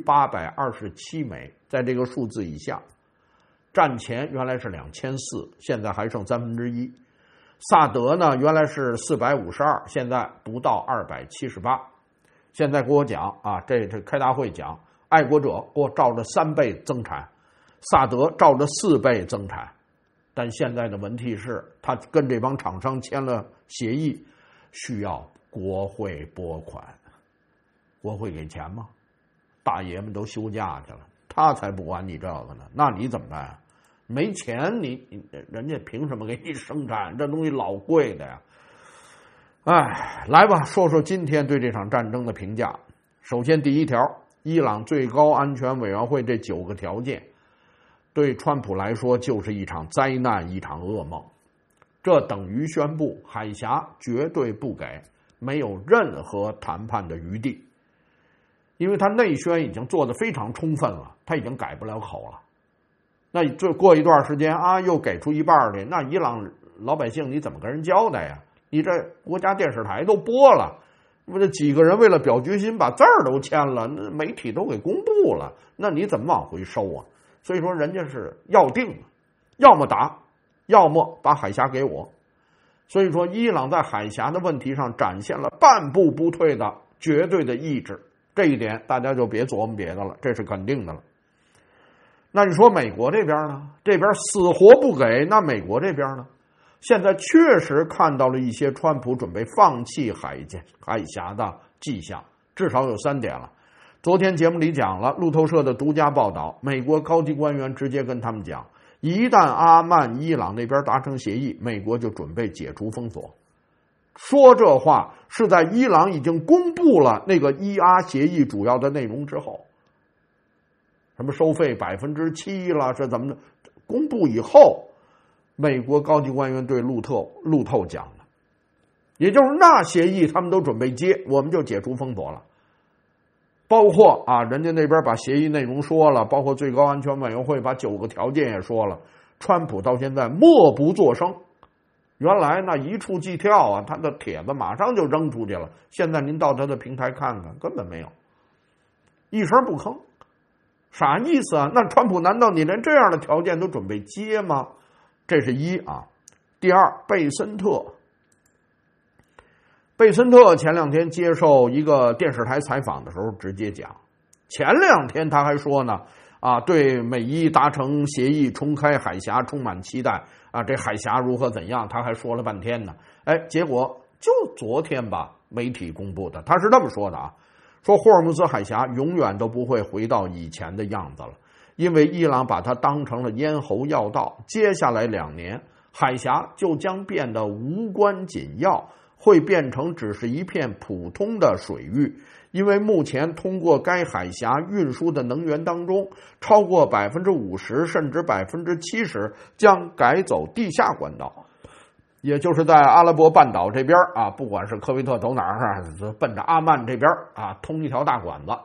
827枚，在这个数字以下。战前原来是2400，现在还剩1/3。萨德呢，原来是452，现在不到278。现在给我讲啊，这开大会讲，爱国者给我照着3倍增产，萨德照着4倍增产。但现在的问题是，他跟这帮厂商签了协议，需要国会拨款，国会给钱吗？大爷们都休假去了，他才不管你这个呢。那你怎么办？没钱，人家凭什么给你生产？这东西老贵的呀。哎，来吧，说说今天对这场战争的评价。首先，第一条，伊朗最高安全委员会这9个条件，对川普来说就是一场灾难，一场噩梦。这等于宣布海峡绝对不给，没有任何谈判的余地。因为他内宣已经做得非常充分了，他已经改不了口了。那就过一段时间又给出一半去，那伊朗老百姓你怎么跟人交代呀？你这国家电视台都播了，这几个人为了表决心把字儿都签了，那媒体都给公布了，那你怎么往回收啊？所以说人家是要定了，要么打，要么把海峡给我。所以说伊朗在海峡的问题上展现了半步不退的绝对的意志，这一点大家就别琢磨别的了，这是肯定的了。那你说美国这边呢？这边死活不给，那美国这边呢？现在确实看到了一些川普准备放弃海峡的迹象，至少有3点了。昨天节目里讲了，路透社的独家报道，美国高级官员直接跟他们讲，一旦阿曼、伊朗那边达成协议，美国就准备解除封锁。说这话是在伊朗已经公布了那个ER协议主要的内容之后，什么收费7%了，这怎么的？公布以后，美国高级官员对路透讲的。 也就是那协议他们都准备接，我们就解除封锁了。包括人家那边把协议内容说了，包括最高安全委员会把9个条件也说了，川普到现在默不作声。原来那一触即跳他的帖子马上就扔出去了，现在您到他的平台看看，根本没有，一声不吭。啥意思啊？那川普难道你连这样的条件都准备接吗？这是一第二，贝森特前2天接受一个电视台采访的时候直接讲，前2天他还说呢对美伊达成协议重开海峡充满期待这海峡如何怎样，他还说了半天呢。结果就昨天吧，媒体公布的，他是这么说的说霍尔木兹海峡永远都不会回到以前的样子了，因为伊朗把它当成了咽喉要道，接下来2年海峡就将变得无关紧要，会变成只是一片普通的水域，因为目前通过该海峡运输的能源当中，超过 50% 甚至 70% 将改走地下管道，也就是在阿拉伯半岛这边不管是科威特走哪儿奔着阿曼这边通一条大管子。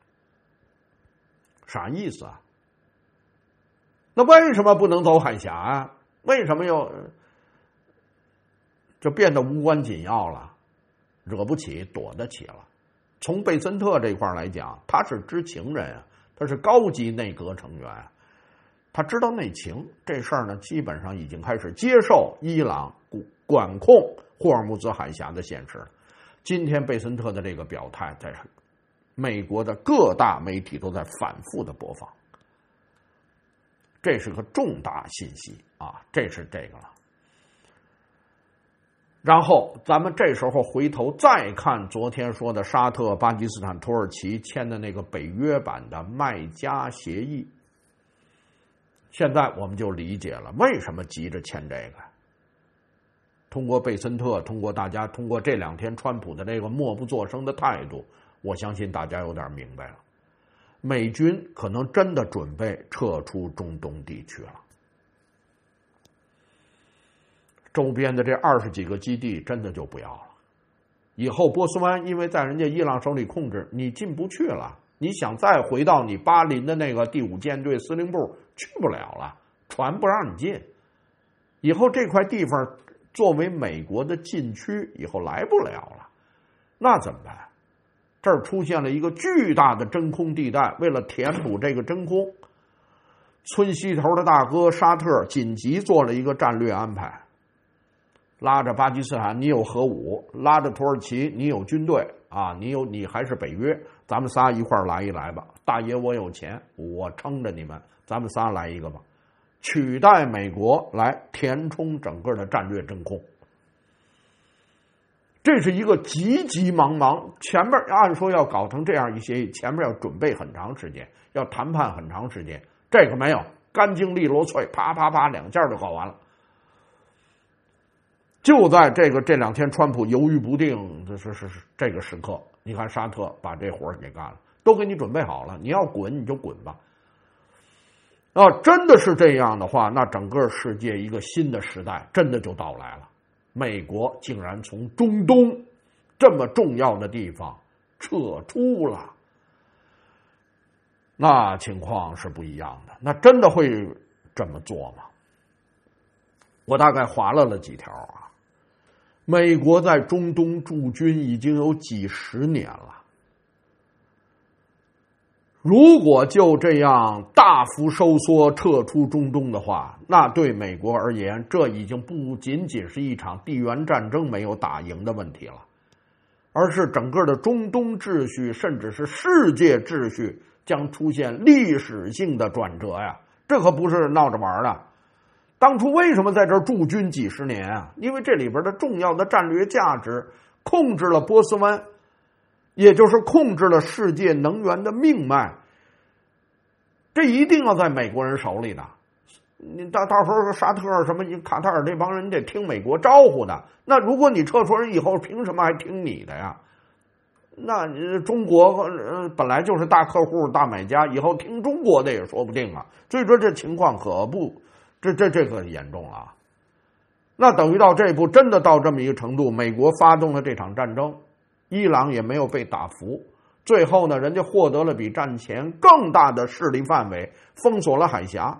啥意思啊？那为什么不能走海峡为什么又就变得无关紧要了？惹不起躲得起了。从贝森特这块来讲，他是知情人他是高级内阁成员他知道内情，这事儿呢基本上已经开始接受伊朗管控霍尔木兹海峡的现实。今天贝森特的这个表态在美国的各大媒体都在反复的播放，这是个重大信息这是这个了。然后咱们这时候回头再看昨天说的沙特、巴基斯坦、土耳其签的那个北约版的麦加协议，现在我们就理解了为什么急着签这个。通过贝森特，通过这2天川普的这个默不作声的态度，我相信大家有点明白了，美军可能真的准备撤出中东地区了。周边的这20几个基地真的就不要了，以后波斯湾因为在人家伊朗手里控制，你进不去了，你想再回到你巴林的那个第5舰队司令部去不了了，船不让你进。以后这块地方作为美国的禁区，以后来不了了，那怎么办？这儿出现了一个巨大的真空地带，为了填补这个真空，村西头的大哥沙特紧急做了一个战略安排，拉着巴基斯坦你有核武，拉着土耳其你有军队你还是北约，咱们仨一块来一来吧，大爷我有钱，我撑着你们，咱们仨来一个吧，取代美国来填充整个的战略真空。这是一个急急忙忙，前面按说要搞成这样一协议，前面要准备很长时间，要谈判很长时间，这个没有，干净利落脆，啪啪啪2件就搞完了。就在这2天川普犹豫不定是这个时刻，你看沙特把这活给干了，都给你准备好了，你要滚你就滚吧。真的是这样的话，那整个世界一个新的时代真的就到来了。美国竟然从中东这么重要的地方撤出了，那情况是不一样的。那真的会这么做吗？我大概划了几条美国在中东驻军已经有几十年了，如果就这样大幅收缩撤出中东的话，那对美国而言，这已经不仅仅是一场地缘战争没有打赢的问题了，而是整个的中东秩序甚至是世界秩序将出现历史性的转折呀！这可不是闹着玩的。当初为什么在这儿驻军几十年啊？因为这里边的重要的战略价值控制了波斯湾，也就是控制了世界能源的命脉，这一定要在美国人手里的。你到时候沙特什么卡塔尔这帮人得听美国招呼的，那如果你撤出人以后，凭什么还听你的呀？那中国本来就是大客户大买家，以后听中国的也说不定啊。所以说这情况可不，这可严重了。 那等于到这步真的到这么一个程度，美国发动了这场战争，伊朗也没有被打服，最后呢，人家获得了比战前更大的势力范围，封锁了海峡。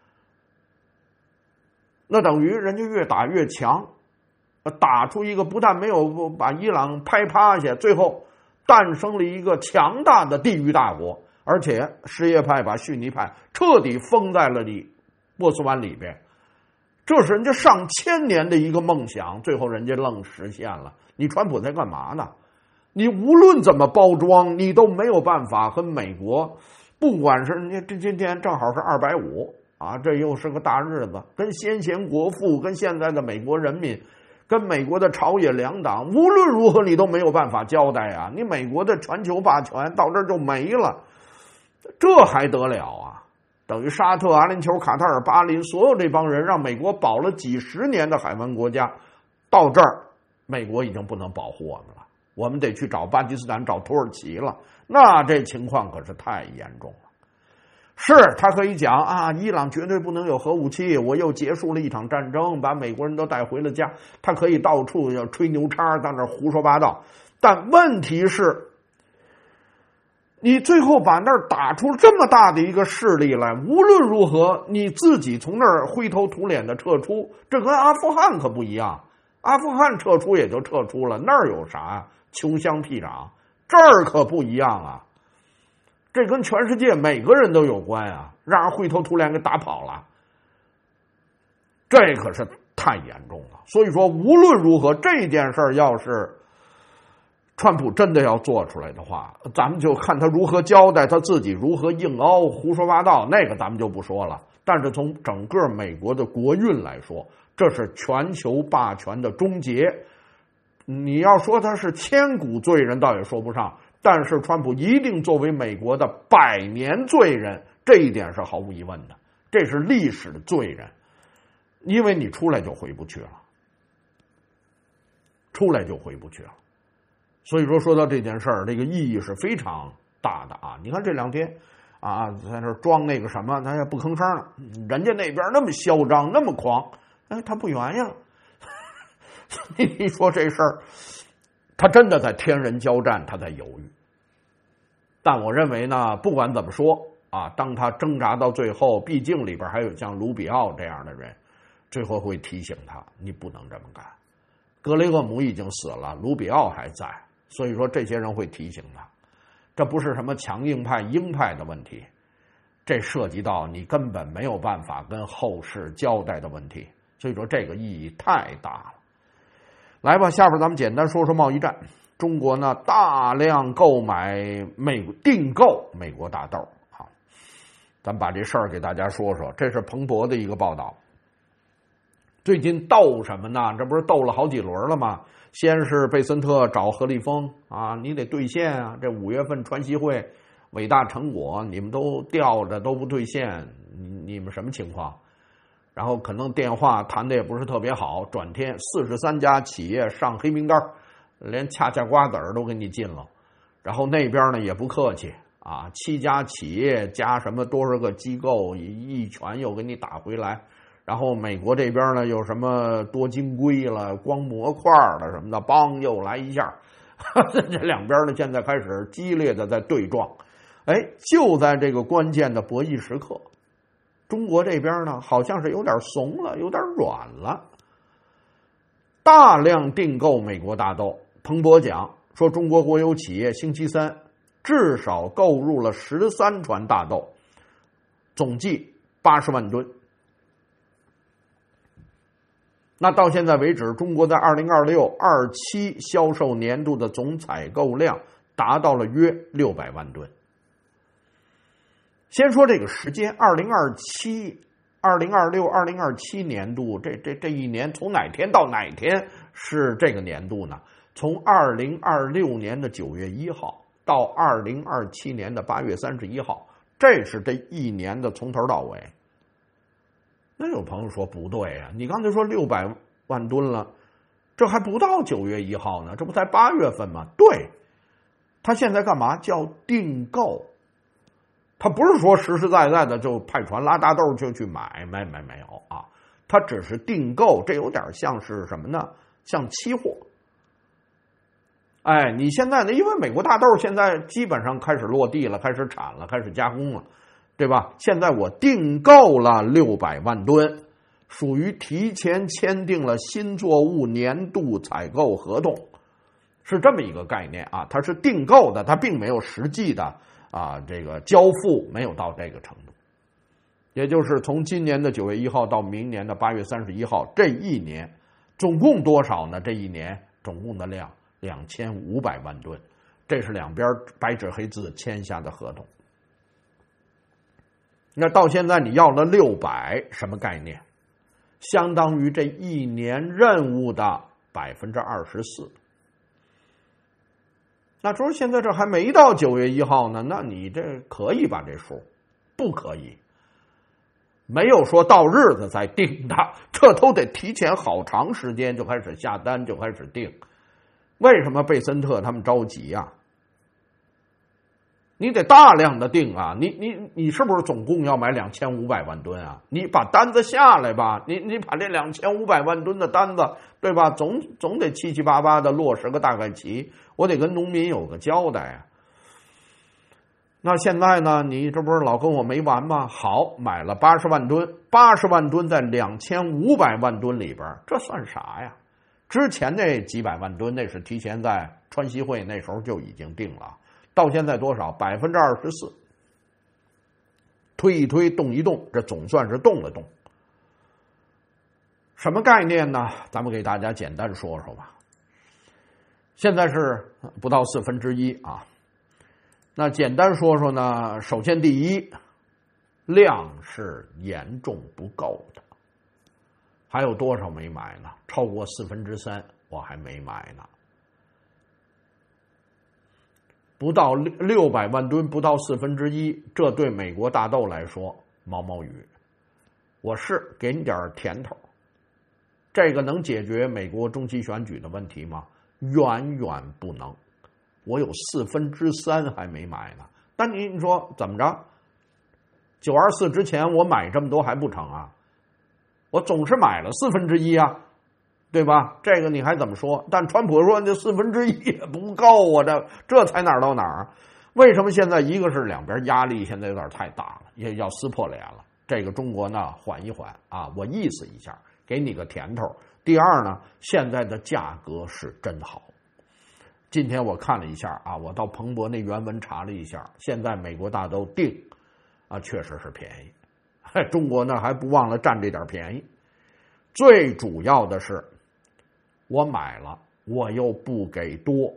那等于人家越打越强，打出一个不但没有把伊朗拍趴下，最后诞生了一个强大的地域大国，而且什叶派把逊尼派彻底封在了波斯湾里边。这是人家上千年的一个梦想，最后人家愣实现了。你川普在干嘛呢？你无论怎么包装，你都没有办法和美国，不管是你这今天正好是250啊，这又是个大日子，跟先贤国父，跟现在的美国人民，跟美国的朝野两党，无论如何你都没有办法交代啊！你美国的全球霸权到这儿就没了，这还得了啊？等于沙特、阿联酋、卡塔尔、巴林，所有这帮人让美国保了几十年的海湾国家，到这儿，美国已经不能保护我们了，我们得去找巴基斯坦、找土耳其了。那这情况可是太严重了。是他可以讲啊，伊朗绝对不能有核武器，我又结束了一场战争，把美国人都带回了家。他可以到处要吹牛叉，在那胡说八道。但问题是，你最后把那儿打出这么大的一个势力来，无论如何你自己从那儿灰头土脸的撤出，这跟阿富汗可不一样。阿富汗撤出也就撤出了，那儿有啥呀？穷乡僻壤，这儿可不一样啊。这跟全世界每个人都有关啊，让人灰头土脸给打跑了，这可是太严重了。所以说，无论如何，这件事要是川普真的要做出来的话，咱们就看他如何交代，他自己如何硬凹、胡说八道，那个咱们就不说了。但是从整个美国的国运来说，这是全球霸权的终结。你要说他是千古罪人，倒也说不上。但是川普一定作为美国的100年罪人，这一点是毫无疑问的，这是历史的罪人，因为你出来就回不去了，出来就回不去了。所以说到这件事儿，这个意义是非常大的啊！你看这2天啊，在那装那个什么，他也不吭声了，人家那边那么嚣张，那么狂，哎，他不愿意了。你说这事儿，他真的在天人交战，他在犹豫。但我认为呢，不管怎么说啊，当他挣扎到最后，毕竟里边还有像卢比奥这样的人，最后会提醒他，你不能这么干。格雷厄姆已经死了，卢比奥还在，所以说这些人会提醒他，这不是什么强硬派、鹰派的问题，这涉及到你根本没有办法跟后世交代的问题，所以说这个意义太大了。来吧，下边咱们简单说说贸易战。中国呢大量订购美国大豆啊，咱把这事儿给大家说说。这是彭博的一个报道。最近斗什么呢？这不是斗了好几轮了吗？先是贝森特找何立峰啊，你得兑现啊，这5月份川西会伟大成果你们都吊着都不兑现，你们什么情况？然后可能电话谈的也不是特别好，转天43家企业上黑名单，连恰恰瓜子儿都给你禁了。然后那边呢也不客气啊，7家企业加什么多少个机构一拳又给你打回来。然后美国这边呢有什么多晶硅了、光模块了什么的，邦又来一下。这两边呢现在开始激烈的在对撞。哎，就在这个关键的博弈时刻，中国这边呢好像是有点怂了，有点软了，大量订购美国大豆。彭博讲说，中国国有企业星期三至少购入了13船大豆，总计80万吨。那到现在为止，中国在2026-27销售年度的总采购量达到了约600万吨。先说这个时间，2026、2027年度，这一年从哪天到哪天是这个年度呢？从2026年的9月1号到2027年的8月31号，这是这一年的从头到尾。那有朋友说不对啊，你刚才说600万吨了，这还不到9月1号呢，这不才8月份吗？对，他现在干嘛？叫订购。他不是说实实在在的就派船拉大豆就去买，没有啊， 它只是订购，这有点像是什么呢？像期货。哎，你现在呢？因为美国大豆现在基本上开始落地了，开始产了，开始加工了，对吧？现在我订购了600万吨，属于提前签订了新作物年度采购合同，是这么一个概念啊。它是订购的，它并没有实际的这个交付，没有到这个程度。也就是从今年的9月1号到明年的8月31号，这一年总共多少呢？这一年总共的量2500万吨，这是两边白纸黑字签下的合同。那到现在你要了600，什么概念？相当于这一年任务的24%。那说现在这还没到9月1号呢，那你这可以吧？这数不可以，没有说到日子再定的，这都得提前好长时间就开始下单，就开始定。为什么贝森特他们着急啊？你得大量的订啊！你是不是总共要买2500万吨啊？你把单子下来吧，你把这2500万吨的单子，对吧？总得七七八八的落实个大概齐，我得跟农民有个交代啊。那现在呢？你这不是老跟我没完吗？好，买了80万吨，80万吨在2500万吨里边，这算啥呀？之前那几百万吨，那是提前在川西会那时候就已经定了，到现在多少？24%。推一推，动一动，这总算是动了动。什么概念呢？咱们给大家简单说说吧。现在是不到1/4啊。那简单说说呢，首先第一，量是严重不够的。还有多少没买呢？超过3/4我还没买呢。不到600万吨，不到1/4，这对美国大豆来说毛毛雨。我是给你点甜头，这个能解决美国中期选举的问题吗？远远不能。我有3/4还没买呢。但你说怎么着？924之前我买这么多还不成啊？我总是买了1/4啊，对吧？这个你还怎么说？但川普说这1/4也不够啊，这才哪儿到哪儿？为什么现在一个是两边压力现在有点太大了，也要撕破脸了？这个中国呢缓一缓啊，我意思一下，给你个甜头。第二呢，现在的价格是真好。今天我看了一下啊，我到彭博那原文查了一下，现在美国大豆定确实是便宜。中国呢还不忘了占这点便宜。最主要的是我买了我又不给多，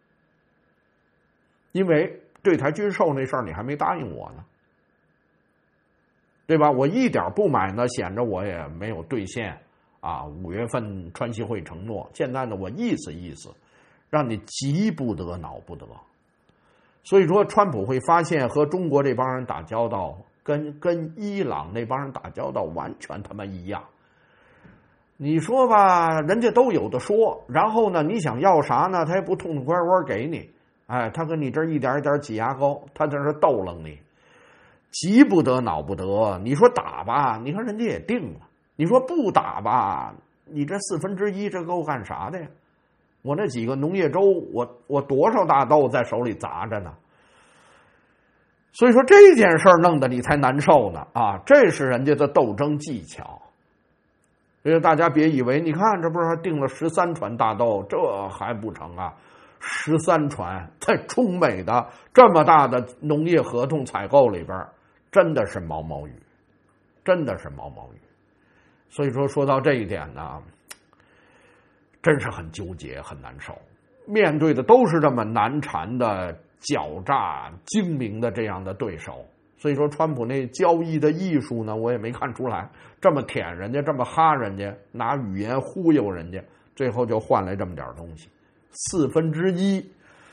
因为对台军售那事儿你还没答应我呢，对吧？我一点不买呢，显着我也没有兑现5月份川西会承诺。现在呢我意思意思，让你急不得恼不得。所以说川普会发现和中国这帮人打交道跟伊朗那帮人打交道完全他妈一样。你说吧，人家都有的说，然后呢你想要啥呢，他也不痛痛快快给你。他跟你这一点一点挤牙膏，他在这逗楞你，急不得恼不得。你说打吧，你看人家也定了，你说不打吧，你这1/4这够干啥的呀？我那几个农业州，我多少大豆在手里砸着呢？所以说这件事儿弄得你才难受呢这是人家的斗争技巧。所以大家别以为，你看这不是还订了13船大豆，这还不成啊？13船在中美的这么大的农业合同采购里边，真的是毛毛雨，真的是毛毛雨。所以说到这一点呢，真是很纠结，很难受。面对的都是这么难缠的、狡诈、精明的这样的对手。所以说川普那交易的艺术呢，我也没看出来，这么舔人家，这么哈人家，拿语言忽悠人家，最后就换来这么点东西，1/4。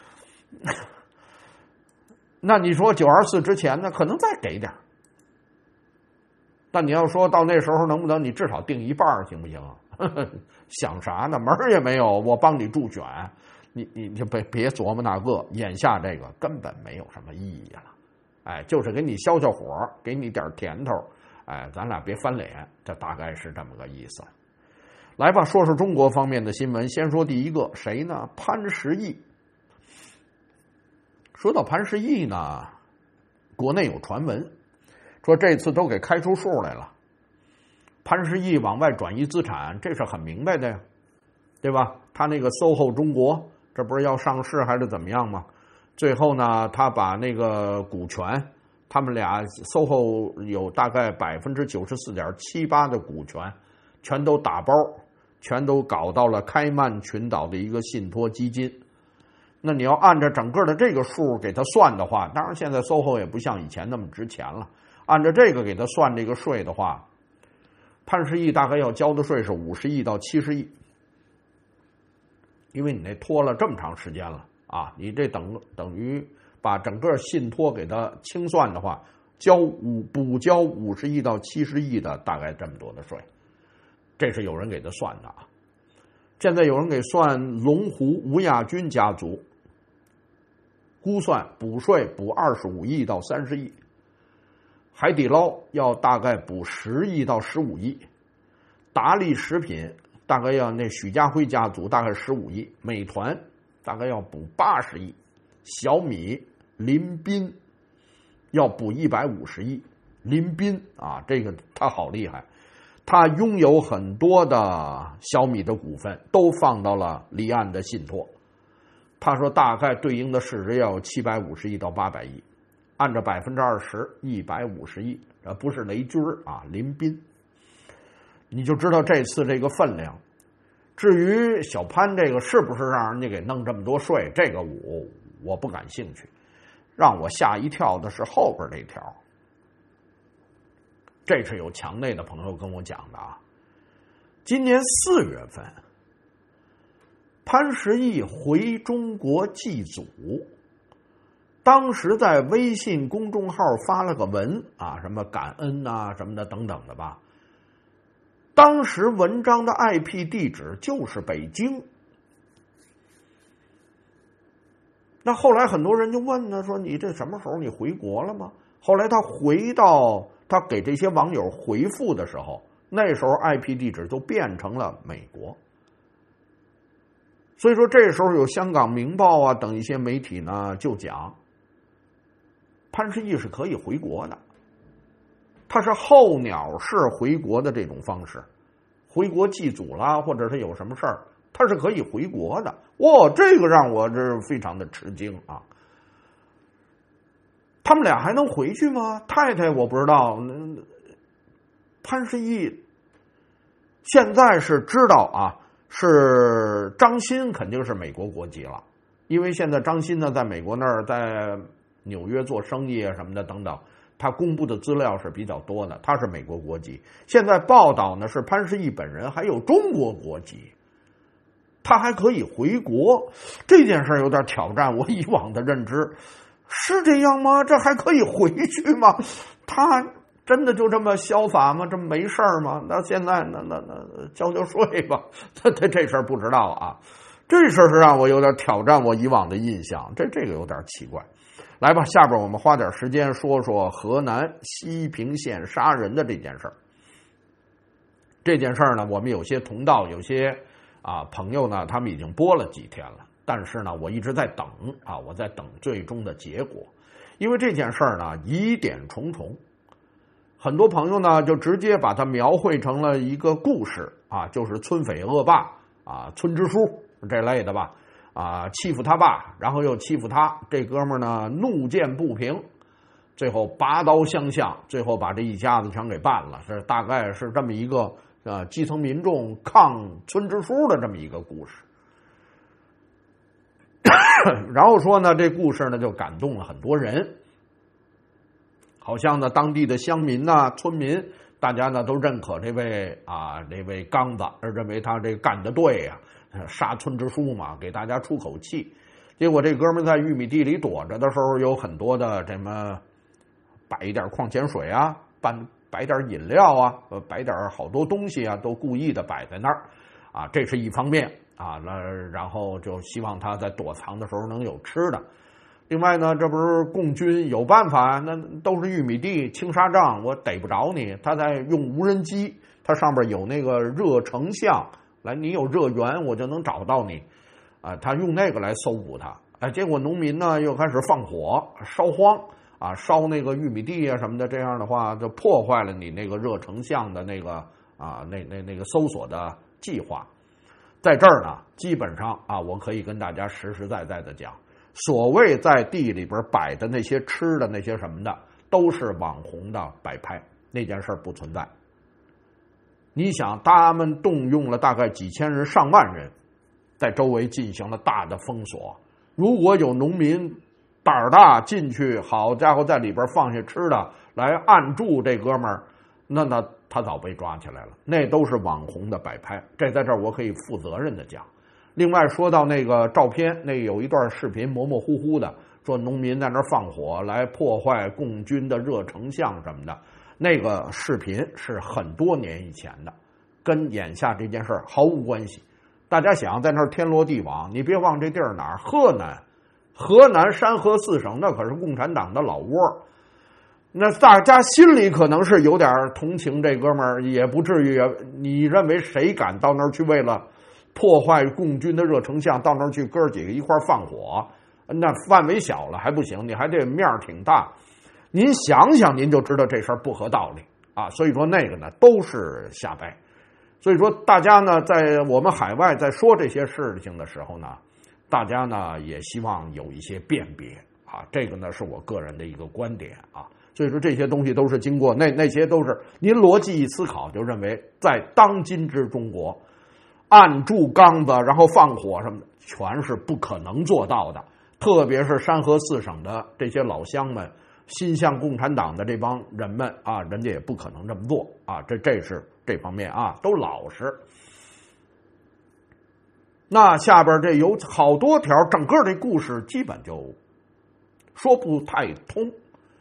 那你说924之前呢，可能再给点。但你要说到那时候能不能你至少定一半行不行？想啥呢？门儿也没有，我帮你助选，你就别琢磨那个，眼下这个根本没有什么意义了。就是给你消消火，给你点甜头， 哎，咱俩别翻脸，这大概是这么个意思。来吧，说说中国方面的新闻。先说第一个，谁呢？潘石屹。说到潘石屹呢，国内有传闻说这次都给开出数来了，潘石屹往外转移资产，这是很明白的呀，对吧？他那个 SOHO 中国，这不是要上市还是怎么样吗？最后呢，他把那个股权，他们俩 SOHO 有大概94.78%的股权，全都打包，全都搞到了开曼群岛的一个信托基金。那你要按照整个的这个数给他算的话，当然现在 SOHO 也不像以前那么值钱了。按照这个给他算这个税的话，潘石屹大概要交的税是50亿到70亿，因为你那拖了这么长时间了啊，你这等于把整个信托给他清算的话，补交50亿到70亿的大概这么多的税，这是有人给他算的啊。现在有人给算龙湖吴亚军家族，估算补税补25亿到30亿，海底捞要大概补10亿到15亿，达利食品大概要那许家辉家族大概15亿，美团大概要补80亿，小米林斌要补150亿。林斌啊，这个他好厉害，他拥有很多的小米的股份，都放到了离岸的信托。他说大概对应的市值要有750亿到800亿，按照20%，150亿，这不是雷军啊，林斌。你就知道这次这个分量。至于小潘这个是不是让人家给弄这么多税，这个我不感兴趣。让我吓一跳的是后边这条，这是有墙内的朋友跟我讲的啊。今年4月份，潘石屹回中国祭祖，当时在微信公众号发了个文啊，什么感恩啊什么的等等的吧。当时文章的 IP 地址就是北京。那后来很多人就问呢，说你这什么时候你回国了吗？后来他给这些网友回复的时候，那时候 IP 地址就变成了美国。所以说这时候有香港明报啊等一些媒体呢就讲，潘石屹是可以回国的，他是候鸟式回国的这种方式，回国祭祖啦，或者是有什么事儿，他是可以回国的。哇，这个让我这非常的吃惊啊！他们俩还能回去吗？太太我不知道。潘石屹现在是知道啊，是张欣肯定是美国国籍了，因为现在张欣呢在美国那儿，在纽约做生意啊什么的等等，他公布的资料是比较多的，他是美国国籍。现在报道呢是潘石屹本人还有中国国籍，他还可以回国，这件事有点挑战我以往的认知。是这样吗？这还可以回去吗？他真的就这么潇洒吗？这么没事吗？那现在那交税吧。这事儿不知道啊，这事儿是让我有点挑战我以往的印象，这个有点奇怪。来吧，下边我们花点时间说说河南西平县杀人的这件事儿。这件事儿呢，我们有些同道，有些朋友呢，他们已经播了几天了，但是呢，我一直在等啊，我在等最终的结果，因为这件事儿呢疑点重重，很多朋友呢就直接把它描绘成了一个故事啊，就是村匪恶霸啊，村支书这类的吧。欺负他爸，然后又欺负他，这哥们儿呢怒见不平，最后拔刀相向，最后把这一家子全给办了。这大概是这么一个基层民众抗村支书的这么一个故事。然后说呢，这故事呢就感动了很多人，好像呢当地的乡民呐、村民，大家呢都认可这位刚子，认为他这干得对呀。杀村支书嘛，给大家出口气。结果这哥们在玉米地里躲着的时候，有很多的什么摆一点矿泉水啊，摆点饮料啊，摆点好多东西啊，都故意的摆在那儿啊，这是一方面啊。然后就希望他在躲藏的时候能有吃的。 另外呢，这不是共军有办法，那都是玉米地青纱帐，我逮不着你。他在用无人机，它上边有那个热成像，来你有热源，我就能找到你。他用那个来搜捕他。结果农民呢又开始放火烧荒烧那个玉米地什么的，这样的话就破坏了你那个热成像的那个那个搜索的计划。在这儿呢，基本上我可以跟大家实实在在的讲。所谓在地里边摆的那些吃的那些什么的，都是网红的摆拍，那件事不存在。你想，他们动用了大概几千人、上万人，在周围进行了大的封锁。如果有农民胆儿大进去，好家伙，在里边放下吃的来按住这哥们儿，那他早被抓起来了。那都是网红的摆拍，这在这儿我可以负责任的讲。另外说到那个照片，那有一段视频模模糊糊的，说农民在那儿放火来破坏共军的热成像什么的，那个视频是很多年以前的，跟眼下这件事毫无关系。大家想在那儿天罗地网，你别忘这地儿哪儿？河南山河四省那可是共产党的老窝。那大家心里可能是有点同情这哥们儿，也不至于。你认为谁敢到那儿去为了破坏共军的热成像，到那儿去哥几个一块放火？那范围小了还不行，你还得面挺大。您想想，您就知道这事儿不合道理所以说那个呢都是瞎掰。所以说大家呢在我们海外在说这些事情的时候呢，大家呢也希望有一些辨别这个呢是我个人的一个观点所以说这些东西都是经过那些都是您逻辑一思考就认为在当今之中国按住缸子然后放火什么的全是不可能做到的。特别是山河四省的这些老乡们，心向共产党的这帮人们人家也不可能这么做这是这方面都老实。那下边这有好多条，整个这故事基本就说不太通。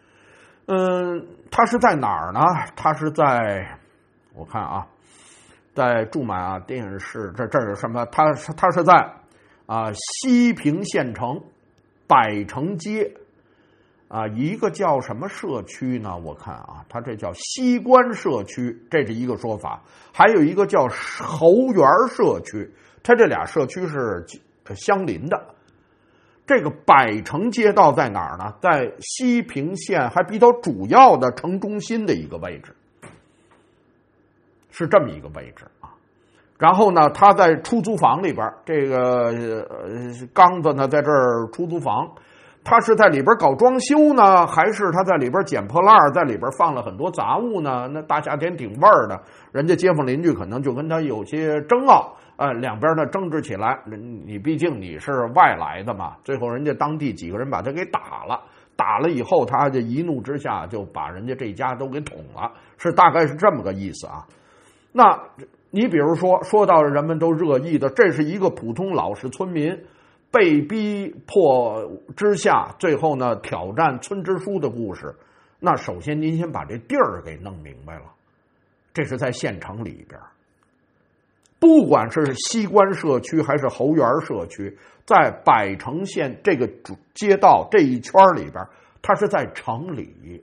它是在哪儿呢？它是在我看在驻马电视这有什么？它是在西平县城百城街一个叫什么社区呢？我看它这叫西关社区，这是一个说法，还有一个叫侯园社区，它这俩社区是相邻的。这个百城街道在哪儿呢？在西平县还比较主要的城中心的一个位置，是这么一个位置然后呢，他在出租房里边，这个刚子呢在这儿出租房，他是在里边搞装修呢，还是他在里边捡破烂，在里边放了很多杂物呢？那大夏天挺味儿的，人家街坊邻居可能就跟他有些争拗，两边呢争执起来。你毕竟你是外来的嘛，最后人家当地几个人把他给打了以后，他就一怒之下就把人家这家都给捅了，大概是这么个意思那你比如说到人们都热议的，这是一个普通老实村民被逼迫之下，最后呢挑战村支书的故事。那首先您先把这地儿给弄明白了，这是在县城里边，不管是西关社区还是侯园社区，在百城县这个街道这一圈里边，它是在城里。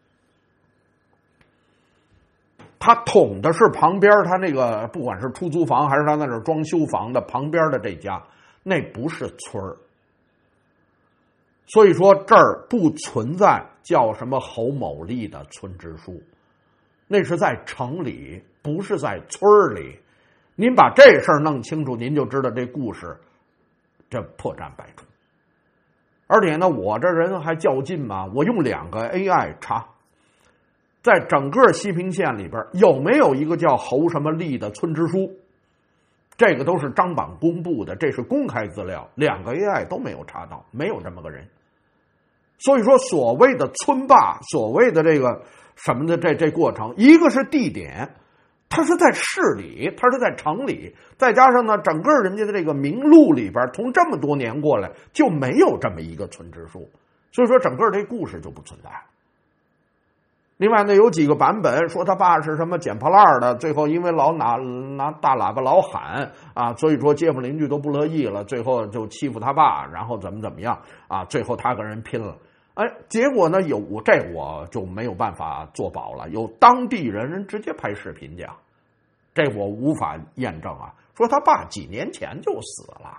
他捅的是旁边他那个不管是出租房还是他那是装修房的旁边的这家，那不是村儿。所以说这儿不存在叫什么侯某利的村支书，那是在城里，不是在村里。您把这事儿弄清楚，您就知道这故事这破绽百出。而且呢，我这人还较劲嘛，我用2个 AI 查，在整个西平县里边有没有一个叫侯什么利的村支书？这个都是张榜公布的，这是公开资料，2个 AI 都没有查到，没有这么个人。所以说所谓的村霸，所谓的这个什么的这过程，一个是地点，它是在市里，它是在城里，再加上呢整个人家的这个名录里边从这么多年过来就没有这么一个村支书，所以说整个这故事就不存在。 另外呢，有几个版本说他爸是什么捡破烂的，最后因为老拿大喇叭老喊啊，所以说街坊邻居都不乐意了，最后就欺负他爸，然后怎么样啊，最后他跟人拼了。结果呢我就没有办法做保了，有当地人直接拍视频讲，这我无法验证啊，说他爸几年前就死了，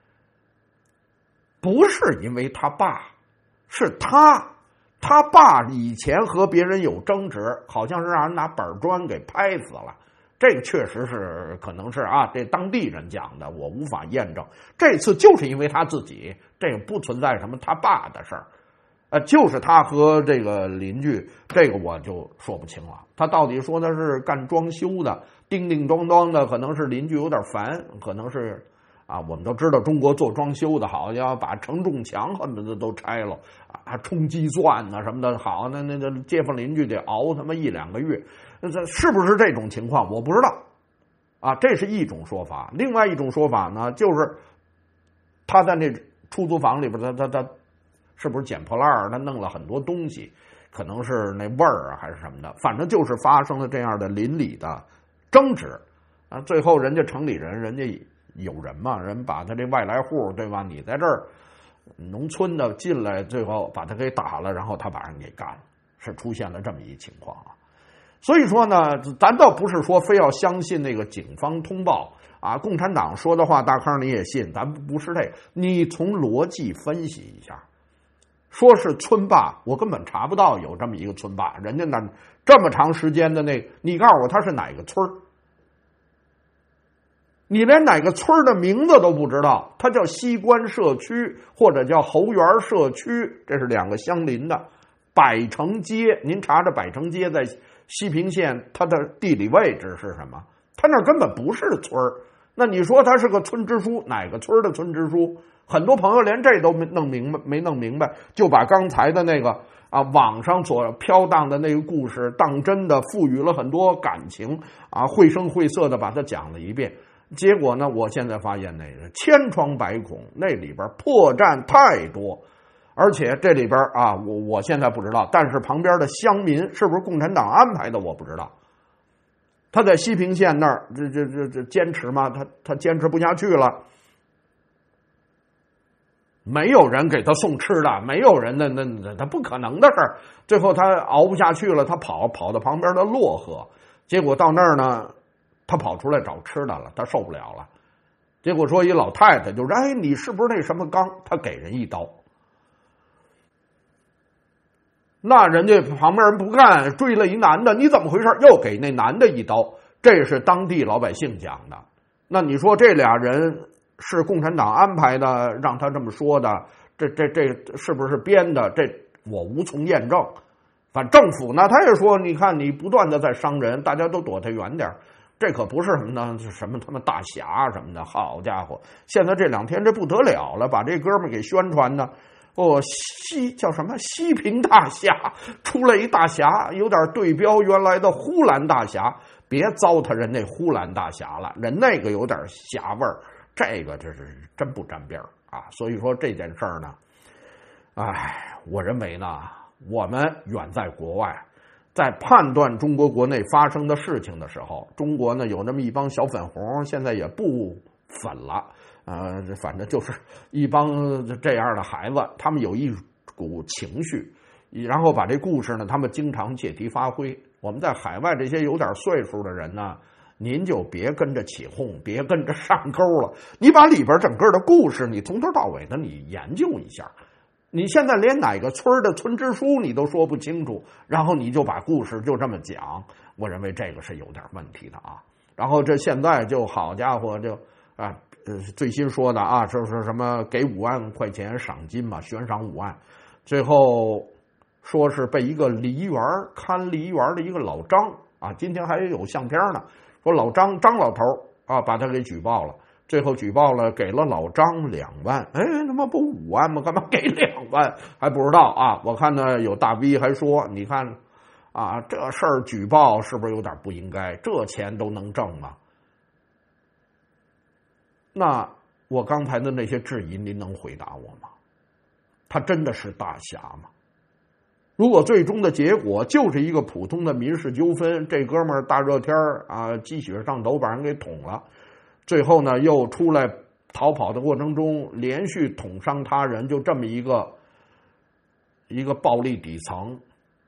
不是因为他爸，是他爸以前和别人有争执，好像是让人拿板砖给拍死了。这个确实是可能是啊，这当地人讲的，我无法验证。这次就是因为他自己，这个不存在什么他爸的事儿，就是他和这个邻居，这个我就说不清了。他到底说的是干装修的，叮叮当当的，可能是邻居有点烦，可能是。我们都知道中国做装修的好，要把承重墙恨不得都拆了啊，冲击钻呐什么的，好，那街坊邻居得熬他妈1-2个月，这是不是这种情况？我不知道啊，这是一种说法。另外一种说法呢，就是他在那出租房里边，他是不是捡破烂他弄了很多东西，可能是那味儿还是什么的，反正就是发生了这样的邻里的争执啊，最后人家城里人家。有人嘛，人把他这外来户，对吧？你在这儿，农村的进来，最后把他给打了，然后他把人给干了，是出现了这么一情况啊。所以说呢，咱倒不是说非要相信那个警方通报啊，共产党说的话，大康你也信，咱不是这个。你从逻辑分析一下，说是村霸，我根本查不到有这么一个村霸，人家那这么长时间的那，你告诉我他是哪个村儿？你连哪个村的名字都不知道，它叫西关社区或者叫侯园社区，这是2个相邻的。百城街，您查查百城街在西平县，它的地理位置是什么？它那根本不是村儿。那你说它是个村支书，哪个村的村支书？很多朋友连这都没弄明白，就把刚才的那个网上所飘荡的那个故事当真的，赋予了很多感情啊，绘声绘色的把它讲了一遍。结果呢，我现在发现那个千疮百孔，那里边破绽太多，而且这里边我现在不知道，但是旁边的乡民是不是共产党安排的，我不知道。他在西平县那儿，这坚持吗？他坚持不下去了，没有人给他送吃的，没有人那他不可能的事儿。最后他熬不下去了，他跑到旁边的漯河，结果到那儿呢。他跑出来找吃的了，他受不了了，结果说一老太太就说：“哎，你是不是那什么刚？”他给人一刀，那人家旁边人不干，追了一男的，你怎么回事？又给那男的一刀，这是当地老百姓讲的。那你说这俩人是共产党安排的，让他这么说的？这是不是编的？这我无从验证。反正政府呢，他也说，你看你不断的在伤人，大家都躲他远点。这可不是什么呢？什么他妈大侠什么的，好家伙！现在这2天这不得了了，把这哥们给宣传的，叫什么西平大侠，出来一大侠，有点对标原来的呼兰大侠。别糟蹋人那呼兰大侠了，人那个有点侠味儿，这个这是真不沾边啊！所以说这件事儿呢，我认为呢，我们远在国外。在判断中国国内发生的事情的时候，中国呢有那么一帮小粉红，现在也不粉了，反正就是一帮这样的孩子，他们有一股情绪，然后把这故事呢，他们经常借题发挥。我们在海外这些有点岁数的人呢，您就别跟着起哄，别跟着上钩了，你把里边整个的故事，你从头到尾的你研究一下。你现在连哪个村的村支书你都说不清楚，然后你就把故事就这么讲，我认为这个是有点问题的啊。然后这现在就好家伙，就最新说的就是什么给5万块钱赏金嘛，悬赏5万，最后说是被一个看梨园的一个老张今天还有相片呢，说老张老头把他给举报了。最后举报了，给了老张2万，他妈不5万吗？干嘛给2万？还不知道我看呢，有大 V 还说，你看这事儿举报是不是有点不应该？这钱都能挣吗？那我刚才的那些质疑，您能回答我吗？他真的是大侠吗？ 如果最终的结果就是一个普通的民事纠纷，这哥们儿大热天啊，鸡血上头把人给捅了，最后呢又出来逃跑的过程中连续捅伤他人，就这么一个暴力底层。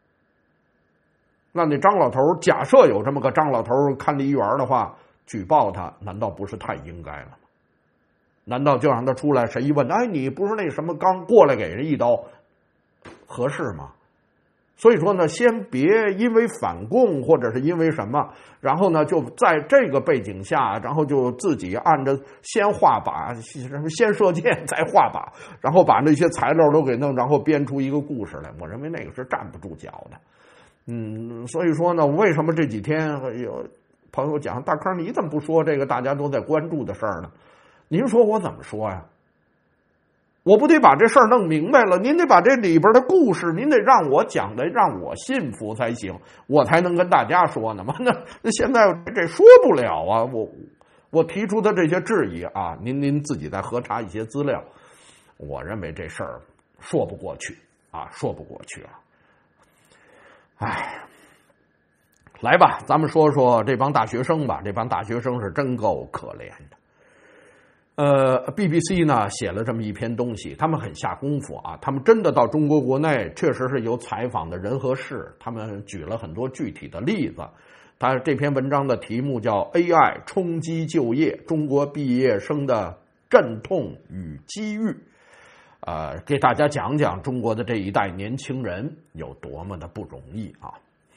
那张老头假设有这么个张老头看梨园的话，举报他难道不是太应该了吗？难道就让他出来，谁一问，哎，你不是那什么刚过来给人一刀，合适吗？所以说呢，先别因为反共或者是因为什么，然后呢就在这个背景下，然后就自己按着先画靶，先射箭再画靶，然后把那些材料都给弄，然后编出一个故事来。我认为那个是站不住脚的。所以说呢，为什么这几天有朋友讲，大坑你怎么不说这个大家都在关注的事儿呢？您说我怎么说呀？我不得把这事儿弄明白了，您得把这里边的故事，您得让我讲的让我信服才行，我才能跟大家说呢嘛。那现在这说不了啊，我提出的这些质疑啊，您自己再核查一些资料，我认为这事儿说不过去啊，说不过去啊。哎，来吧，咱们说说这帮大学生吧。这帮大学生是真够可怜的。BBC 呢写了这么一篇东西，他们很下功夫啊，他们真的到中国国内确实是有采访的人和事，他们举了很多具体的例子。他这篇文章的题目叫 AI 冲击就业，中国毕业生的阵痛与机遇。给大家讲讲中国的这一代年轻人有多么的不容易啊。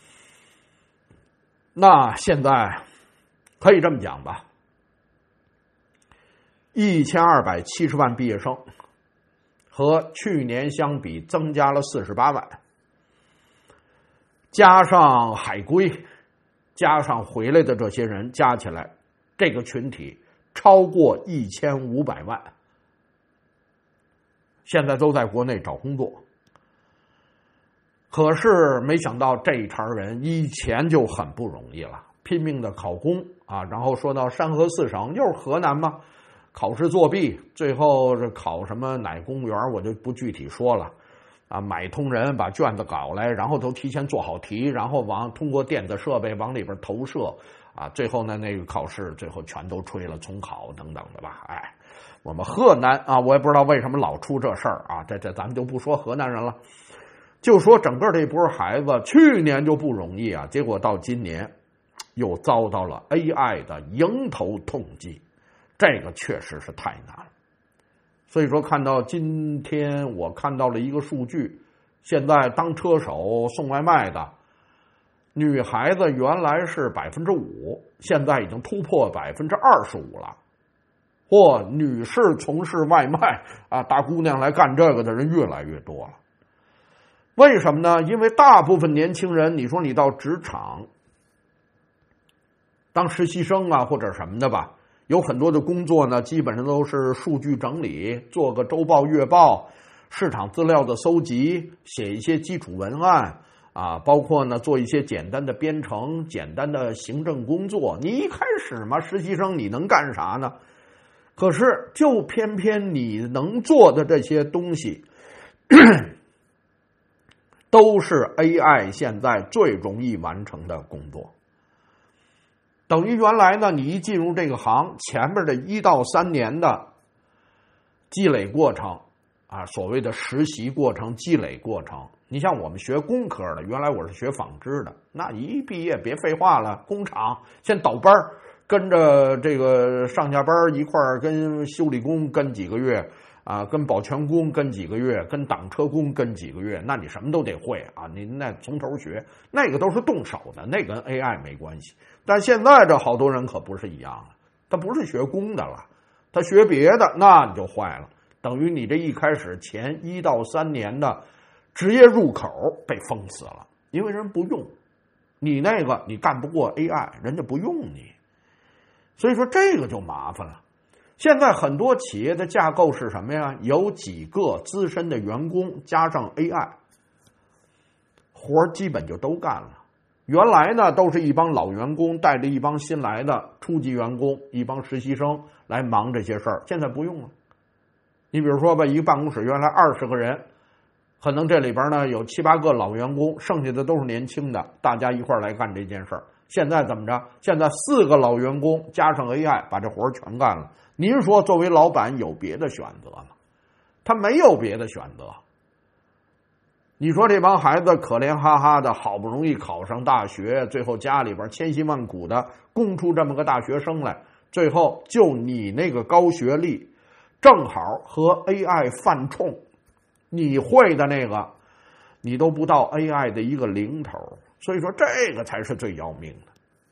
那现在可以这么讲吧，1270万毕业生和去年相比增加了48万，加上海归，加上回来的这些人，加起来这个群体超过1500万，现在都在国内找工作。可是没想到这一茬人以前就很不容易了，拼命的考公啊，然后说到山河四省，又是河南嘛，考试作弊，最后是考什么哪公务员我就不具体说了啊，买通人把卷子搞来，然后都提前做好题，然后通过电子设备往里边投射啊，最后呢那个考试最后全都吹了重考等等的吧。哎，我们河南啊，我也不知道为什么老出这事儿啊，这咱们就不说河南人了，就说整个这波孩子去年就不容易啊，结果到今年又遭到了 AI 的迎头痛击，这个确实是太难了。所以说看到今天我看到了一个数据，现在当车手送外卖的女孩子原来是 5%， 现在已经突破 25% 了。女士从事外卖啊，大姑娘来干这个的人越来越多了。为什么呢？因为大部分年轻人，你说你到职场当实习生啊或者什么的吧，有很多的工作呢，基本上都是数据整理，做个周报月报，市场资料的搜集，写一些基础文案啊，包括呢做一些简单的编程，简单的行政工作。你一开始嘛，实习生你能干啥呢？可是就偏偏你能做的这些东西都是 AI 现在最容易完成的工作。等于原来呢，你一进入这个行，前面的1到3年的积累过程啊，所谓的实习过程、积累过程。你像我们学工科的，原来我是学纺织的，那一毕业别废话了，工厂先倒班，跟着这个上下班一块儿，跟修理工跟几个月啊，跟保全工跟几个月，跟挡车工跟几个月，那你什么都得会啊！你那从头学，那个都是动手的，那跟 AI 没关系。但现在这好多人可不是一样的，他不是学工的了，他学别的，那你就坏了。等于你这一开始前1到3年的职业入口被封死了，因为人不用你那个，你干不过 AI， 人家不用你，所以说这个就麻烦了。现在很多企业的架构是什么呀？有几个资深的员工加上 AI， 活基本就都干了。原来呢都是一帮老员工带着一帮新来的初级员工，一帮实习生来忙这些事儿，现在不用了。你比如说吧，一个办公室原来20个人， 可能这里边呢有7、8个老员工，剩下的都是年轻的，大家一块来干这件事儿。现在怎么着？现在4个老员工加上 AI 把这活全干了。您说作为老板有别的选择吗？他没有别的选择。你说这帮孩子可怜哈哈的，好不容易考上大学，最后家里边千辛万苦的供出这么个大学生来，最后就你那个高学历正好和 AI 犯冲，你会的那个你都不到 AI 的一个零头，所以说这个才是最要命的。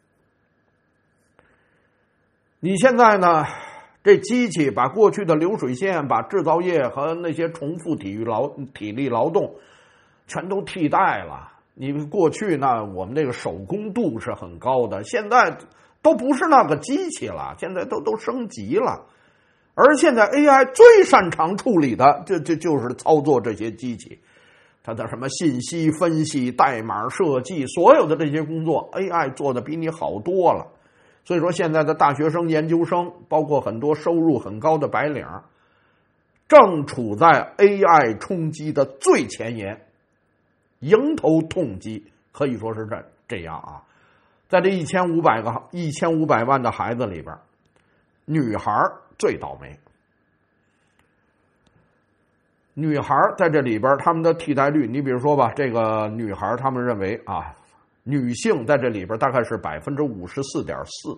你现在呢，这机器把过去的流水线，把制造业和那些重复体力劳动全都替代了。你过去呢，我们这个手工度是很高的，现在都不是那个机器了，现在都升级了。而现在 AI 最擅长处理的，就是操作这些机器，它的什么信息分析、代码设计，所有的这些工作 AI 做的比你好多了。所以说现在的大学生、研究生，包括很多收入很高的白领，正处在 AI 冲击的最前沿，迎头痛击，可以说是这样啊。在这1500万的孩子里边，女孩最倒霉。女孩在这里边，他们的替代率，你比如说吧，这个女孩他们认为啊，女性在这里边大概是54.4%，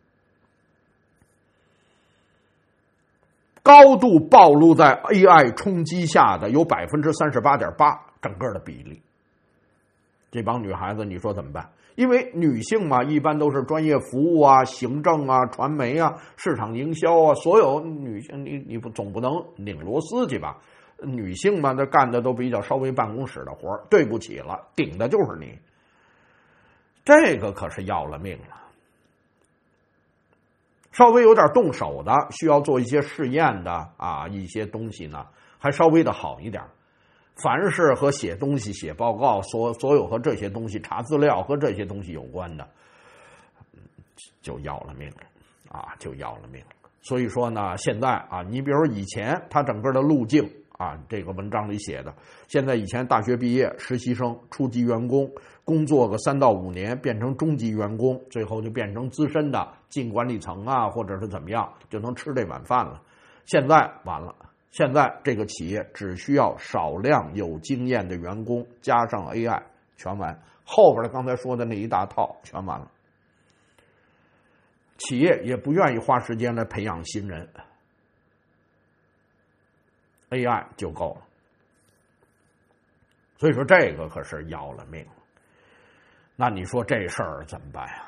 高度暴露在 AI 冲击下的有38.8%，整个的比例。这帮女孩子你说怎么办？因为女性嘛，一般都是专业服务啊、行政啊、传媒啊、市场营销啊，所有女性你总不能拧螺丝去吧？女性嘛，她干的都比较稍微办公室的活，对不起了，顶的就是你。这个可是要了命了。稍微有点动手的，需要做一些试验的啊，一些东西呢，还稍微的好一点。凡是和写东西、写报告，所有和这些东西、查资料和这些东西有关的，就要了命了啊，就要了命了。所以说呢，现在啊，你比如以前他整个的路径啊，这个文章里写的，现在以前大学毕业、实习生、初级员工，工作个3到5年，变成中级员工，最后就变成资深的进管理层啊，或者是怎么样，就能吃这碗饭了。现在完了。现在这个企业只需要少量有经验的员工，加上 AI， 全完。后边的刚才说的那一大套全完了。企业也不愿意花时间来培养新人 ，AI 就够了。所以说这个可是要了命了。那你说这事儿怎么办呀？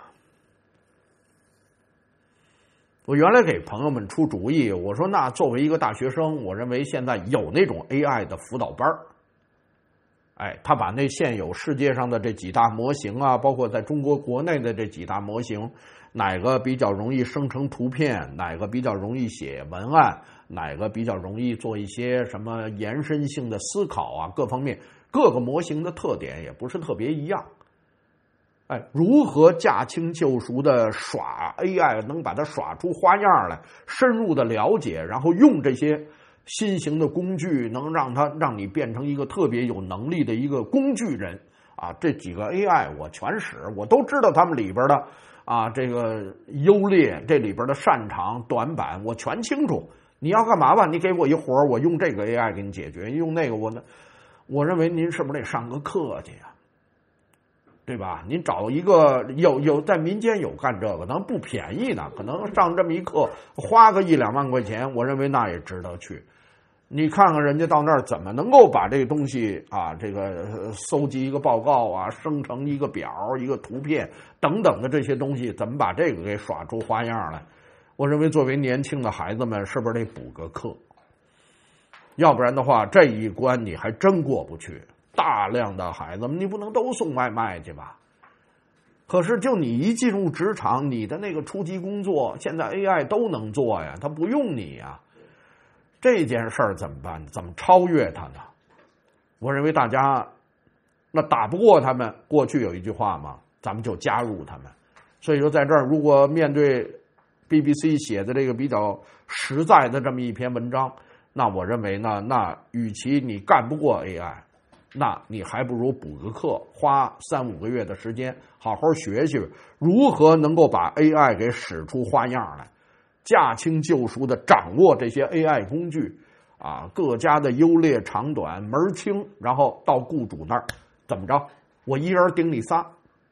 我原来给朋友们出主意，我说那作为一个大学生，我认为现在有那种 AI 的辅导班，他把那现有世界上的这几大模型啊，包括在中国国内的这几大模型，哪个比较容易生成图片，哪个比较容易写文案，哪个比较容易做一些什么延伸性的思考啊，各方面各个模型的特点也不是特别一样。如何驾轻就熟的耍 AI， 能把它耍出花样来，深入的了解，然后用这些新型的工具，能让你变成一个特别有能力的一个工具人啊！这几个 AI 我全使，我都知道他们里边的啊这个优劣，这里边的擅长短板我全清楚。你要干嘛吧？你给我一活，我用这个 AI 给你解决，用那个我认为您是不是得上个课去呀？对吧？您找一个有在民间有干这个，可能不便宜呢，可能上这么一课花个1、2万块钱，我认为那也值得去。你看看人家到那儿怎么能够把这个东西啊，这个搜集一个报告啊，生成一个表、一个图片等等的这些东西，怎么把这个给耍出花样来？我认为作为年轻的孩子们，是不是得补个课？要不然的话，这一关你还真过不去。大量的孩子们，你不能都送外卖去吧？可是就你一进入职场，你的那个初级工作，现在 AI 都能做呀，他不用你呀。这件事儿怎么办？怎么超越他呢？我认为大家那打不过他们，过去有一句话嘛，咱们就加入他们。所以说在这儿，如果面对 BBC 写的这个比较实在的这么一篇文章，那我认为呢，那与其你干不过 AI， 那你还不如补个课，花3-5个月的时间，好好学学如何能够把 AI 给使出花样来，驾轻就熟的掌握这些 AI 工具啊，各家的优劣长短门清，然后到雇主那儿怎么着，我一人顶你仨。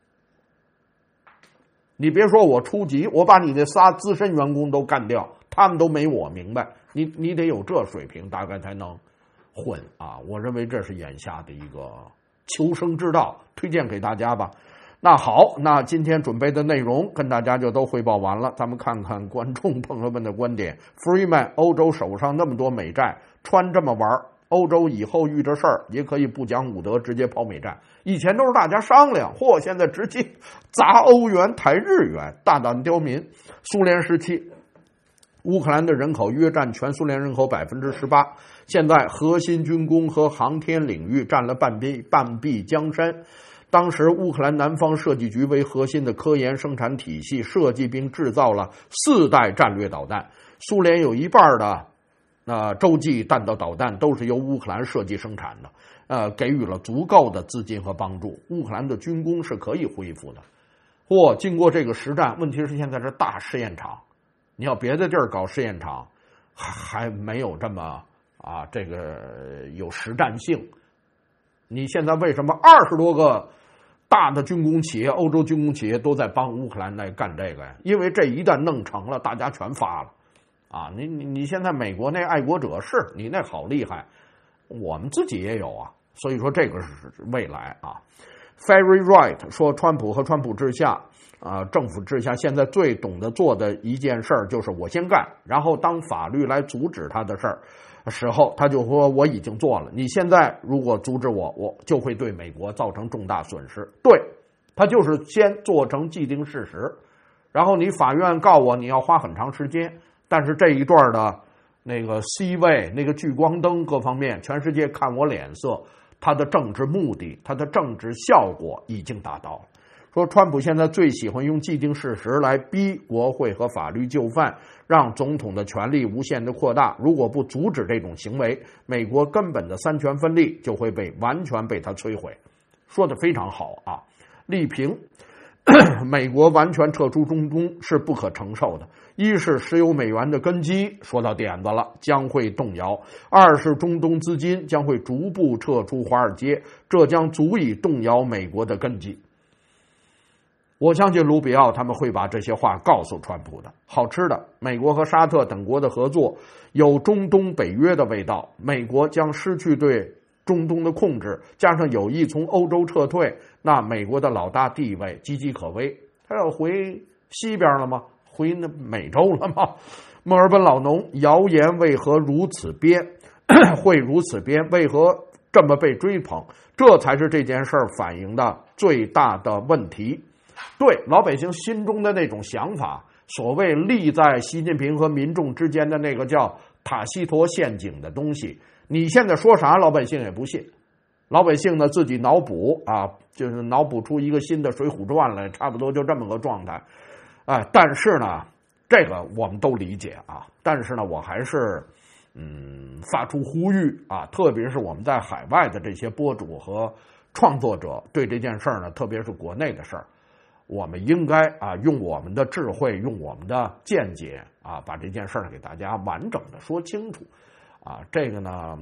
你别说我初级，我把你那仨资深员工都干掉，他们都没我明白。你得有这水平，大概才能混啊！我认为这是眼下的一个求生之道，推荐给大家吧。那好，那今天准备的内容跟大家就都汇报完了，咱们看看观众朋友们的观点。Freeman， 欧洲手上那么多美债，穿这么玩，欧洲以后遇着事儿也可以不讲武德，直接抛美债。以前都是大家商量，现在直接砸欧元、抬日元，大胆刁民。苏联时期，乌克兰的人口约占全苏联人口 18%， 现在核心军工和航天领域占了半壁江山。当时乌克兰南方设计局为核心的科研生产体系设计并制造了4代战略导弹，苏联有一半的洲际弹道导弹都是由乌克兰设计生产的，给予了足够的资金和帮助，乌克兰的军工是可以恢复的。经过这个实战，问题是现在是大试验场，你要别的地儿搞试验场，还没有这么这个有实战性。你现在为什么20多个大的军工企业，欧洲军工企业都在帮乌克兰来干这个呀？因为这一旦弄成了，大家全发了。你现在美国那爱国者是你那好厉害，我们自己也有啊，所以说这个是未来啊。Ferry Wright 说，川普和川普治下政府治下，现在最懂得做的一件事就是我先干，然后当法律来阻止他的事儿时候，他就说我已经做了，你现在如果阻止我就会对美国造成重大损失。对，他就是先做成既定事实，然后你法院告我，你要花很长时间。但是这一段的那个 C 位，那个聚光灯各方面，全世界看我脸色，他的政治目的，他的政治效果已经达到了。说川普现在最喜欢用既定事实来逼国会和法律就范，让总统的权力无限的扩大。如果不阻止这种行为，美国根本的3权分立就会完全被他摧毁。说得非常好啊！力评美国完全撤出中东是不可承受的。一是石油美元的根基说到点子了，将会动摇；二是中东资金将会逐步撤出华尔街，这将足以动摇美国的根基。我相信卢比奥他们会把这些话告诉川普的。好吃的，美国和沙特等国的合作有中东北约的味道，美国将失去对中东的控制，加上有意从欧洲撤退，那美国的老大地位岌岌可危。他要回西边了吗？回那美洲了吗？墨尔本老农谣言为何如此编？会如此编？为何这么被追捧？这才是这件事反映的最大的问题。对老百姓心中的那种想法，所谓立在习近平和民众之间的那个叫塔西佗陷阱的东西，你现在说啥老百姓也不信。老百姓呢自己脑补就是脑补出一个新的水浒传来，差不多就这么个状态。但是呢这个我们都理解啊，但是呢我还是发出呼吁啊，特别是我们在海外的这些博主和创作者，对这件事儿呢，特别是国内的事儿，我们应该用我们的智慧，用我们的见解把这件事儿给大家完整的说清楚这个呢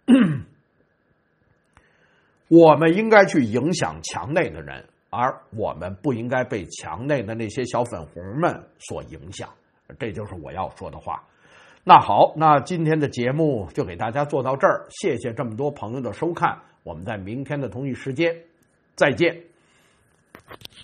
我们应该去影响墙内的人，而我们不应该被墙内的那些小粉红们所影响，这就是我要说的话。那好，那今天的节目就给大家做到这儿，谢谢这么多朋友的收看，我们在明天的同一时间再见。